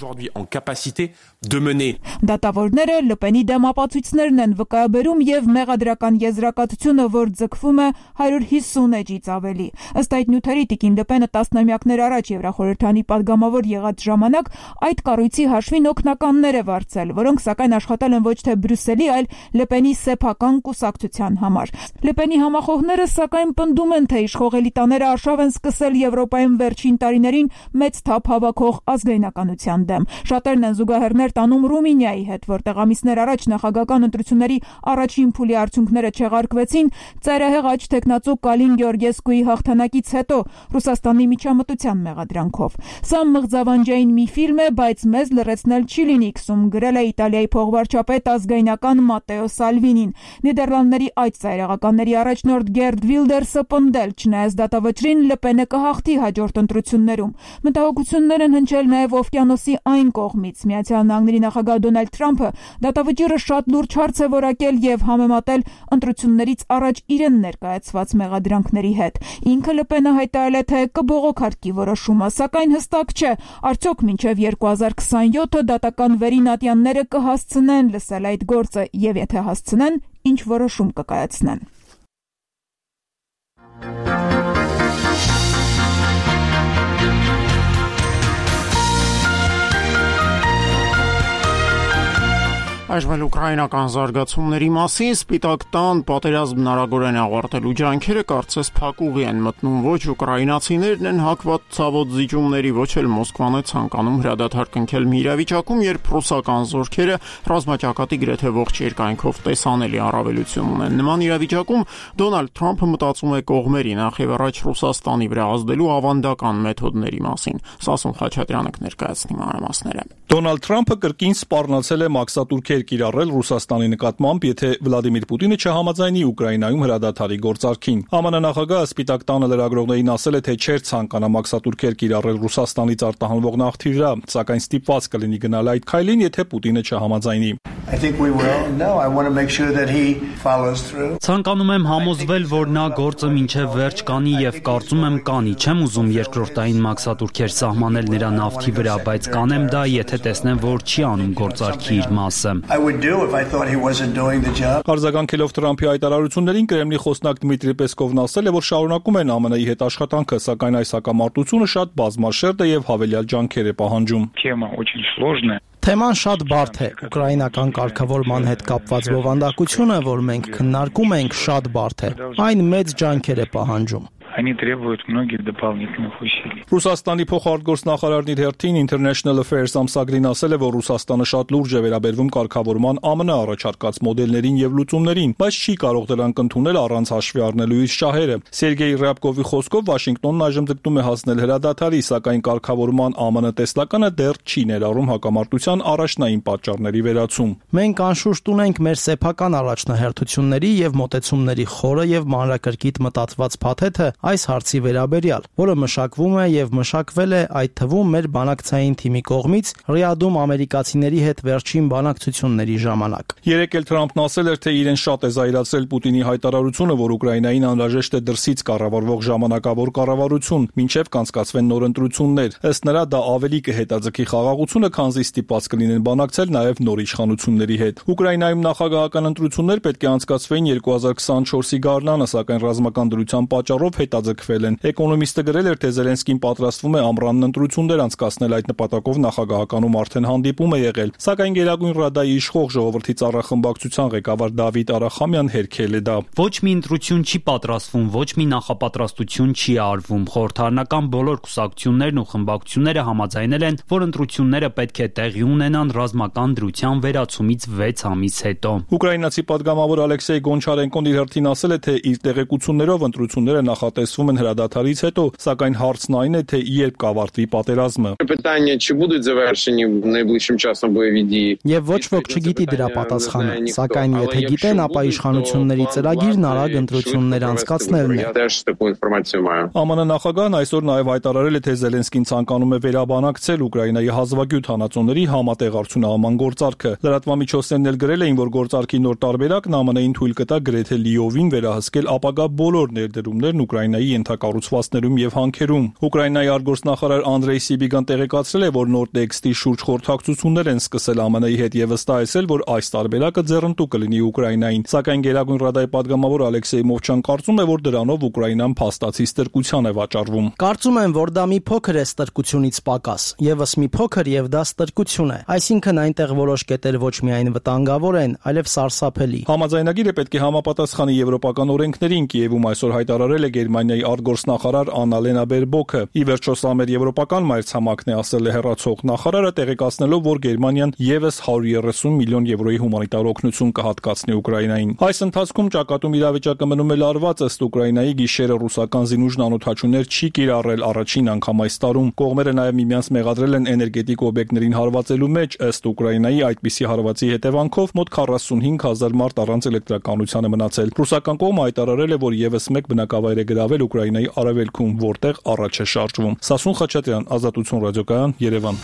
Դատավորները Լեպենի դեմ ապացույցներն են վկայաբերում եւ մեղադրական եզրակացությունը, որ ձգվում է 150 էջից ավելի։ Ըստ այդ նյութերի Տիկին Լեպենը տասնամյակներ առաջ Եվրախորհրդանի падգամավոր եղած ժամանակ այդ կառույցի հաշվին օգնականներ է վարձել, որոնք սակայն աշխատել են ոչ թե Բրյուսելի, այլ Լեպենի սեփական կուսակցության համար։ Լեպենի համախոհները սակայն պնդում են, թե իշխող էլիտաները արշավ են սկսել Եվրոպայում վերջին տարիներին մեծ թափ հավաքող ազգայնականության դեմ։ Շատերն են զուգահեռներ տանում Ռումինիայի հետ, որտեղ ամիսներ առաջ նախագահական ընտրությունների առաջին փուլի արդյունքները չեղարկվեցին ծայրահեղ աջ թեկնածու Կալին Գեորգեսկուի հաղթանակից հետո Ռուսաստանի միջամտության մեղադրանքով։ Սա մղձավանջային մի ֆիլմ է, բայց մեզ լրացնել չի լինի, քսում գրել է Իտալիայի փոխվարչապետ ազգայնական Մատեո Սալվինին։ Նիդերլանդների այդ ծայրահեղականների առաջնորդ Գերդ Վիլդերսը պնդել, չնայած դատավճրին Լեպենը կհաղթի հաջորդ ընտրություններում։ Մտահոգություններ են հնչել նաև օվկիանոսի այն կողմից։ Միացյալ Նահանգների նախագահ Դոնալդ Թրամփը դատավճիռը շատ լուրջ հարց է որակել եւ համեմատել ընտրություններից առաջ իրեն ներկայացված մեղադրանքների հետ։ Ինքը Լեպենը հայտարարել է, թե կբողոքարկի որոշումը, սակայն հստակ չէ, արդյոք մինչև 2027-ը դատական վերին ատյանները կհասցնեն լսել այդ գործը եւ եթե հասցնեն, ինչ որոշում կկայացնեն։ Այժմ ուկրաինական զարգացումների մասին Սպիտակ տան պատերազմն արագորեն ավարտելու ջանքերը կարծես փակուղի են մտնում ոչ ուկրաինացիներն են հակված ցավոտ զիջումների, ոչ էլ Մոսկվան է ցանկանում հրադադար կնքել մի իրավիճակում, երբ ռուսական զորքերը ռազմաճակատի գրեթե ողջ երկայնքով տեսանելի առավելություն ունեն։ Նման իրավիճակում Դոնալդ Թրամփը մտածում է կողմերի նախ եւ առաջ Ռուսաստանի վրա ազդելու ավանդական մեթոդների մասին։ Սասուն Խաչատրյանը կներկայացնի մանրամասները։ Դոնալդ Թրամփը կրկին սպառնացել է մաքսատուրքեր կիրառել Ռուսաստանի նկատմամբ, եթե Վլադիմիր Պուտինը չհամաձայնի Ուկրաինայում հրադադարի գործարքին։ ԱՄՆ նախագահը Սպիտակ տանը լրագրողներին ասել է, թե չէր ցանկանա մաքսատուրքեր կիրառել Ռուսաստանից արտահանվող նավթի վրա, սակայն ստիպված կլինի գնալ այդ քայլին, եթե Պուտինը չհամաձայնի։ Ցանկանում եմ համոզվել, որ նա գործը մինչև վերջ կանի եւ կարծում եմ կանի։ Չեմ ուզում երկրորդային մաքսատուրքեր սահմանել նրա նավթի վրա, բայց կանեմ դա, եթե տեսնեմ, որ չի անում գործարքի իր մասը։ Արձագանքելով Թրամփի հայտարարություններին Կրեմլի խոսնակ Դմիտրի Պեսկովն ասել է, որ շարունակում են ԱՄՆ-ի հետ աշխատանքը, սակայն այս հակամարտությունը շատ բազմաշերտ է եւ հավելյալ ջանքեր է պահանջում։ Թեման շատ բարդ է։ Ուկրաինական կարգավորման հետ կապված բովանդակությունը, որ մենք քննարկում ենք, շատ բարդ է։ Այն մեծ ջանքեր է պահանջում։ Ռուսաստանի փոխարտգործնախարարն իր հերթին International Affairs ամսագրին ասել է, որ Ռուսաստանը շատ լուրջ է վերաբերվում կարգավորման ԱՄՆ առաջարկած մոդելներին եւ լուծումներին, բայց չի կարող դրանք ընդունել առանց հաշվի առնելու իր շահերը։ Սերգեյ Ռյաբկովի խոսքով Վաշինգտոնն այժմ ձգտում է հասնել հրադադարի, սակայն կարգավորման ԱՄՆ տեսլականը դեռ չի ներառում հակամարտության առաջնային պատճառների վերացում։ Մենք անշուշտ ունենք մեր սեփական առաջնահերթությունների եւ մոտեցումների խորը եւ մանրակրկիտ մտածված փաթեթը այս հարցի վերաբերյալ, որը մշակվում է եւ մշակվել է այդ թվում մեր բանակցային թիմի կողմից Ռիադում ամերիկացիների հետ վերջին բանակցությունների ժամանակ։ Երեկ էլ Թրամփն ասել էր, թե իրեն շատ է զայրացել Պուտինի հայտարարությունը, որ Ուկրաինային անհրաժեշտ է դրսից կառավարվող ժամանակավոր կառավարություն, մինչև կանցկացվեն նոր ընտրություններ։ Ըստ նրա դա ավելի կհետաձգի խաղաղությունը, քանզի ստիպված կլինեն բանակցել նաեւ նոր իշխանությունների հետ։ Ուկրաինայում նախագահական ընտրություններ պետք է անցկացվեին 2024-ի գարնանը, սակայն ռազմական դրության պատճառով հետաձգվել են։ Էկոնոմիստը գրել էր, թե Զելենսկին պատրաստվում է ամռանն ընտրություններ անցկացնել, այդ նպատակով նախագահականում արդեն հանդիպում է եղել, սակայն Գերագույն Ռադայի իշխող ժողովրդի ծառախմբակցության ղեկավար Դավիթ Արախամյան հերքել է դա։ Ոչ մի ընտրություն չի պատրաստվում, ոչ մի նախապատրաստություն չի արվում։ Խորհրդարանական բոլոր կուսակցություններն ու խմբակցությունները համաձայնել են, որ ընտրությունները պետք է տեղի ունենան ռազմական դրության վերացումից 6 ամիս հետո։ Ուկրաինացի падգամավոր Ալեքսեյ Գոնչարենկոն իր հերթին ասել է, թե իր տեղեկություններով ընտրությունները տեսվում են հրադադարից հետո, սակայն հարցն այն է, թե երբ կավարտվի պատերազմը։ Եվ ոչ ոք չգիտի դրա պատասխանը, սակայն եթե գիտեն, ապա իշխանությունների ծրագիրն արագ ընտրություններ անցկացնելն է։ ԱՄՆ նախագահն այսօր նաև հայտարարել է, թե Զելենսկին ցանկանում է վերաբանակցել Ուկրաինայի հազվագյուտ հանածոների համատեղ արդյունահանման գործարքը։ Լրատվամիջոցներն էլ գրել էին, որ գործարքի նոր տարբերակն ԱՄՆ-ին թույլ կտա գրեթե լիովին վերահսկել ապագա բոլոր ներդրումներն Ուկրաինայի ենթակառուցվածքներում եւ հանքերում։ Ուկրաինայի արտգործնախարար Անդրեյ Սիբիգան տեղեկացրել է, որ նոր տեքստի շուրջ խորհրդակցություններ են սկսել ԱՄՆ-ի հետ եւ վստահեցել, որ այս տարբերակը ձեռնտու կլինի Ուկրաինային։ Սակայն Գերագույն ռադայի պատգամավոր Ալեքսեյ Մովչան կարծում է, որ դրանով Ուկրաինան փաստացի ստրկության է վաճառվում։ Կարծում եմ, որ դա մի փոքր է ստրկությունից պակաս, եւս մի փոքր եւ դա ստրկություն է։ Այսինքն այնտեղ որոշ կետեր ոչ միայն վտանգավոր են, այլև սարսափելի։ Համաձայնագիրը պետք է համապատասխանի եվրոպական օրենքներին, Կիևում այսօր հայտարարել է Գերմանիայի արտգործնախարար Աննալենա Բերբոքը։ Ի վերջո սա մեր եվրոպական մայրցամաքն է, ասել է հեռացող նախարարը, տեղեկացնելով, որ Գերմանիան եւս 130 միլիոն եվրոյի հումանիտար օգնություն կհատկացնի Ուկրաինային։ Այս ընթացքում ճակատում իրավիճակը մնում է լարված, ըստ Ուկրաինայի գիշերը ռուսական զինուժն անօդաչուներ չի կիրառել առաջին անգամ այս տարում։ Կողմերը նաև միմյանց մեղադրել են էներգետիկ օբյեկտներին հարվածելու մեջ, ըստ Ուկրաինայի այդպիսի հարվածի հետևանքով մոտ 45000 մարդ առանց էլեկտրականության է մնացել։ Ռուսական կողմը հայտարարել է, որ եւս մեկ բնակավայր է գրավել Ուկրաինայի արևելքում, որտեղ առաջ է շարժվում։ Սասուն Խաչատրյան, Ազատություն ռադիոկայան, Երևան։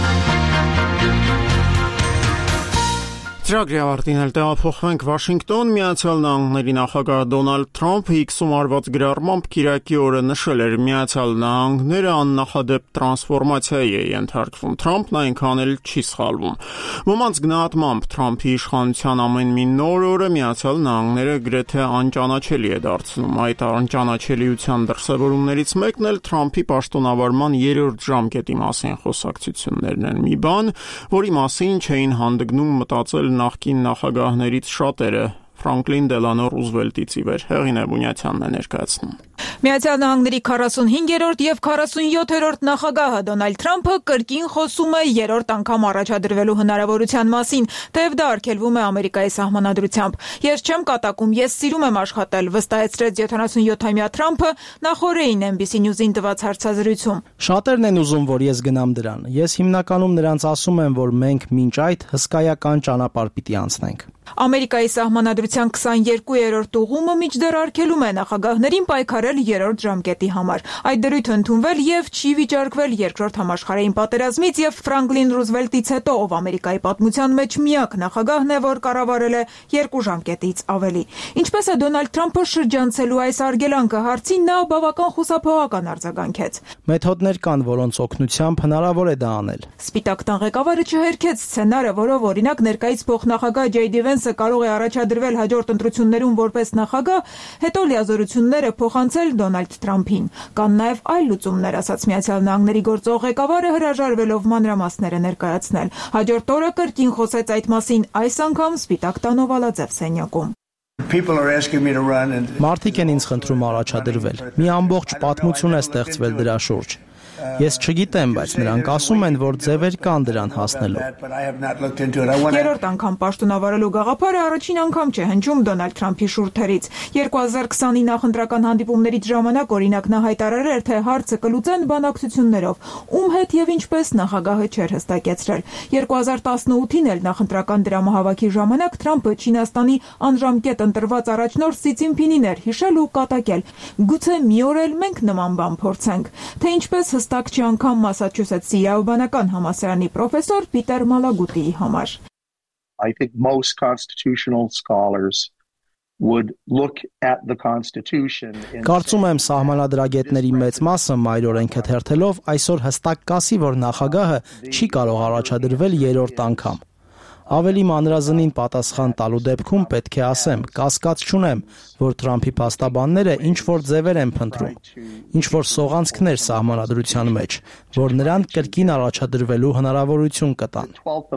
Ծրագրի ավարտին էլ տեղափոխվենք Վաշինգտոն։ Միացյալ Նահանգների նախագահ Դոնալդ Թրամփը X-ում արված գրառմամբ Կիրակի օրը նշել էր, Միացյալ Նահանգները աննախադեպ տրանսֆորմացիայի է ենթարկվում։ Թրամփն այնքան էլ չի սխալվում։ Ոմանց գնահատմամբ Թրամփի իշխանության ամեն մի նոր օրը Միացյալ Նահանգները գրեթե անճանաչելի է դարձնում։ Այդ անճանաչելիության դրսևորումներից մեկն էլ Թրամփի պաշտոնավարման 3-րդ ժամկետի մասին խոսակցություններն են։ Մի բան, որի մասին չէին հանդգնում մտածել նախկին նախագահներից շատերը, Ֆրանկլին Դելանո Ռուզվելտից ի վեր։ Հեղինե Բունյացյանն է ներկայացնում։ Միացյալ Նահանգների 45-րդ եւ 47-րդ նախագահը Դոնալդ Թրամփը կրկին խոսում է 3-րդ անգամ առաջադրվելու հնարավորության մասին, թեև դա արգելվում է Ամերիկայի սահմանադրությամբ։ Ես չեմ կատակում, ես սիրում եմ աշխատել, վստահեցրեց 77-ամյա Թրամփը նախորդին NBC News-ին տված հարցազրույցում։ Շատերն են ուզում, որ ես գնամ դրան։ Ես հիմնականում նրանց ասում եմ, որ մենք մինչ այդ հսկայական ճանապարհ պիտի անցնենք։ Ամերիկայի սահմանադրության 22-րդ ուղումը մինչդեռ արգելում է նախագահներին պայքարել 3-րդ ժամկետի համար։ Այդ դրույթը ընդունվել եւ չի վիճարկվել Երկրորդ համաշխարհային պատերազմից եւ Ֆրանկլին Ռուզվելտից հետո, ով Ամերիկայի պատմության մեջ միակ նախագահն է, որ կառավարել է 2 ժամկետից ավելի։ Ինչպես է Դոնալդ Թրամփը շրջանցելու այս արգելանքը հարցին նա բավական խուսափողական արձագանքեց։ Մեթոդներ կան, որոնց օգնությամբ հնարավոր է դա անել։ Սպիտակ տան ղեկավարը չհերքեց սցենարը, որով օրինակ ներկայից փոխնախագահ Ջեյ Դ կարող է առաջադրվել հաջորդ ընտրություններում որպես նախագահ, հետո լիազորությունները փոխանցել Դոնալդ Թրամփին։ Կան նաև այլ լուծումներ, ասաց Միացյալ Նահանգների գործող ղեկավարը հրաժարվելով մանրամասները ներկայացնել։ Հաջորդ օրը կրկին խոսեց այդ մասին, այս անգամ Սպիտակ տան Օվալաձև սենյակում։ Մարդիկ են ինձ խնդրում առաջադրվել։ Մի ամբողջ պատմություն է ստեղծվել դրա շուրջ։ Ես չգիտեմ, բայց նրանք ասում են, որ ձևեր կան դրան հասնելու։ 3-րդ անգամ պաշտոնավարելու գաղափարը առաջին անգամ չէ հնչում Դոնալդ Թրամփի շուրթերից։ 2020-ի նախընտրական հանդիպումներից ժամանակ օրինակ նա հայտարարել էր, թե հարցը կլուծեն բանակցություններով, ում հետ եւ ինչպես նախագահը չէր հստակեցրել։ 2018-ին էլ նախընտրական դրամահավաքի ժամանակ Թրամփը Չինաստանի անժամկետ ընտրված առաջնորդ Սի Ցինփինին էր հիշել ու կատակել. «Գուցե մի օր էլ մենք նման բան փորձենք»։ Թե ինչպես հստակ չի անգամ Մասաչուսեթսի իրավաբանական համալսարանի պրոֆեսոր Պիտեր Մալագուտիի համար։ I think most constitutional scholars would look at the Constitution. Կարծում եմ սահմանադրագետների մեծ մասը մայրօրենքը թերթելով այսօր հստակ կասի, որ նախագահը չի կարող առաջադրվել 3-րդ անգամ։ Ավելի մանրազնին պատասխան տալու դեպքում պետք է ասեմ, կասկած չունեմ, որ Թրամփի փաստաբանները ինչ-որ ձևեր են փնտրում, ինչ-որ սողանցքներ սահմանադրության մեջ, որ նրան կրկին առաջադրվելու հնարավորություն կտան։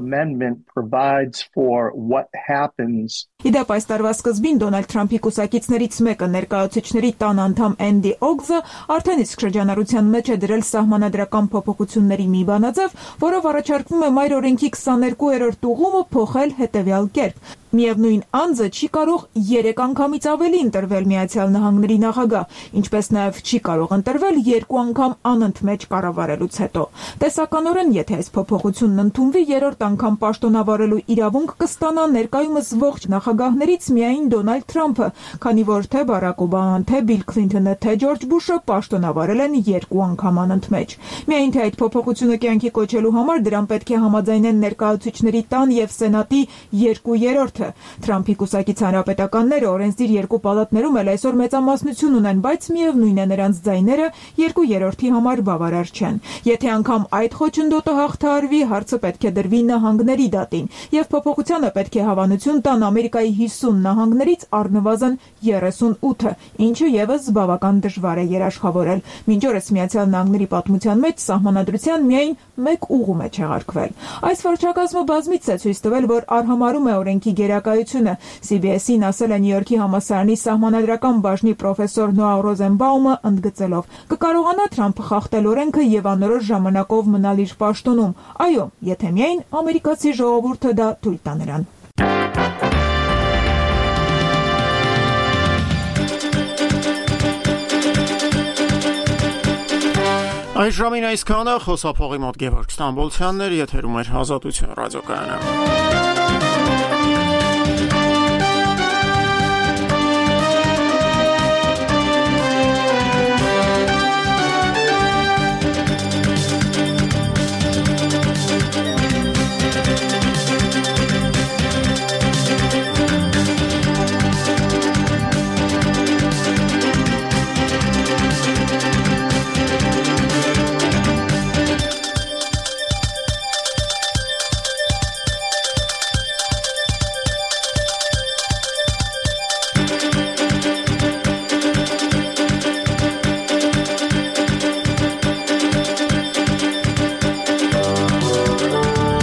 Իդեպ այս տարվա սկզբին Դոնալդ Թրամփի կուսակիցներից մեկը ներկայացուցիչների տան անդամ Էնդի Օգզը արդեն իսկ շրջանառության մեջ է դրել սահմանադրական փոփոխությունների մի բանաձև, որով առաջարկվում է մայրօրենքի 22-րդ ուղումը փոխել հետևյալ կերպ. Միևնույն անձը չի կարող 3 անգամից ավելի ընտրվել Միացյալ Նահանգների նախագահ, ինչպես նաև չի կարող ընտրվել 2 անգամ անընդմեջ կառավարելուց հետո։ Տեսականորեն, եթե այս փոփոխությունն ընդունվի, 3-րդ անգամ պաշտոնավարելու իրավունք կստանա ներկայումս ողջ նախագահներից միայն Դոնալդ Թրամփը, քանի որ թե Բարակ Օբաման, թե Բիլ Քլինթոնը, թե Ջորջ Բուշը պաշտոնավարել են 2 անգամ անընդմեջ։ Միայն թե այդ փոփոխությունը կյանքի կոչելու համար դրան պետք է համաձայնեն ներկայացուցիչների տան եւ Սենատի 2/3-ը։ Թրամփի կուսակից հանրապետականները օրենսդիր 2 պալատներում էլ այսօր մեծամասնություն ունեն, բայց միևնույն է նրանց ձայները 2/3-ի համար բավարար չեն։ Եթե անգամ այդ խոչընդոտը հաղթահարվի, հարցը պետք է դրվի նահանգների դատին, եւ փոփոխությանը պետք է հավանություն տան Ամերիկայի 50 նահանգներից առնվազն 38-ը, ինչը եւս բավական դժվար է երաշխավորել։ Մինչ օրս Միացյալ Նահանգների պատմության մեջ սահմանադրության միայն 1 ուղում է չեղարկվել։ Այս վարչակազմը բազմիցս է ցույց տվել, որ արհամարում է օրենքի գերակայությունը։ CBS-ին ասել է Նյու Յորքի համալսարանի սահմանադրական բաժնի պրոֆեսոր Նոա Ռոզենբաումը ընդգծելով. «Կկարողանա Թրամփը խախտել օրենքը եւ անորոշ ժամանակով մնալ իր պաշտոնում։ Այո, եթե միայն ամերիկացի ժողովուրդը դա թույլ տա նրան»։ Այս ժամին այսքանը խոսափողի մոտ Գևորգ Ստամբոլցյանն էր, եթերում էր Ազատություն ռադիոկայանը։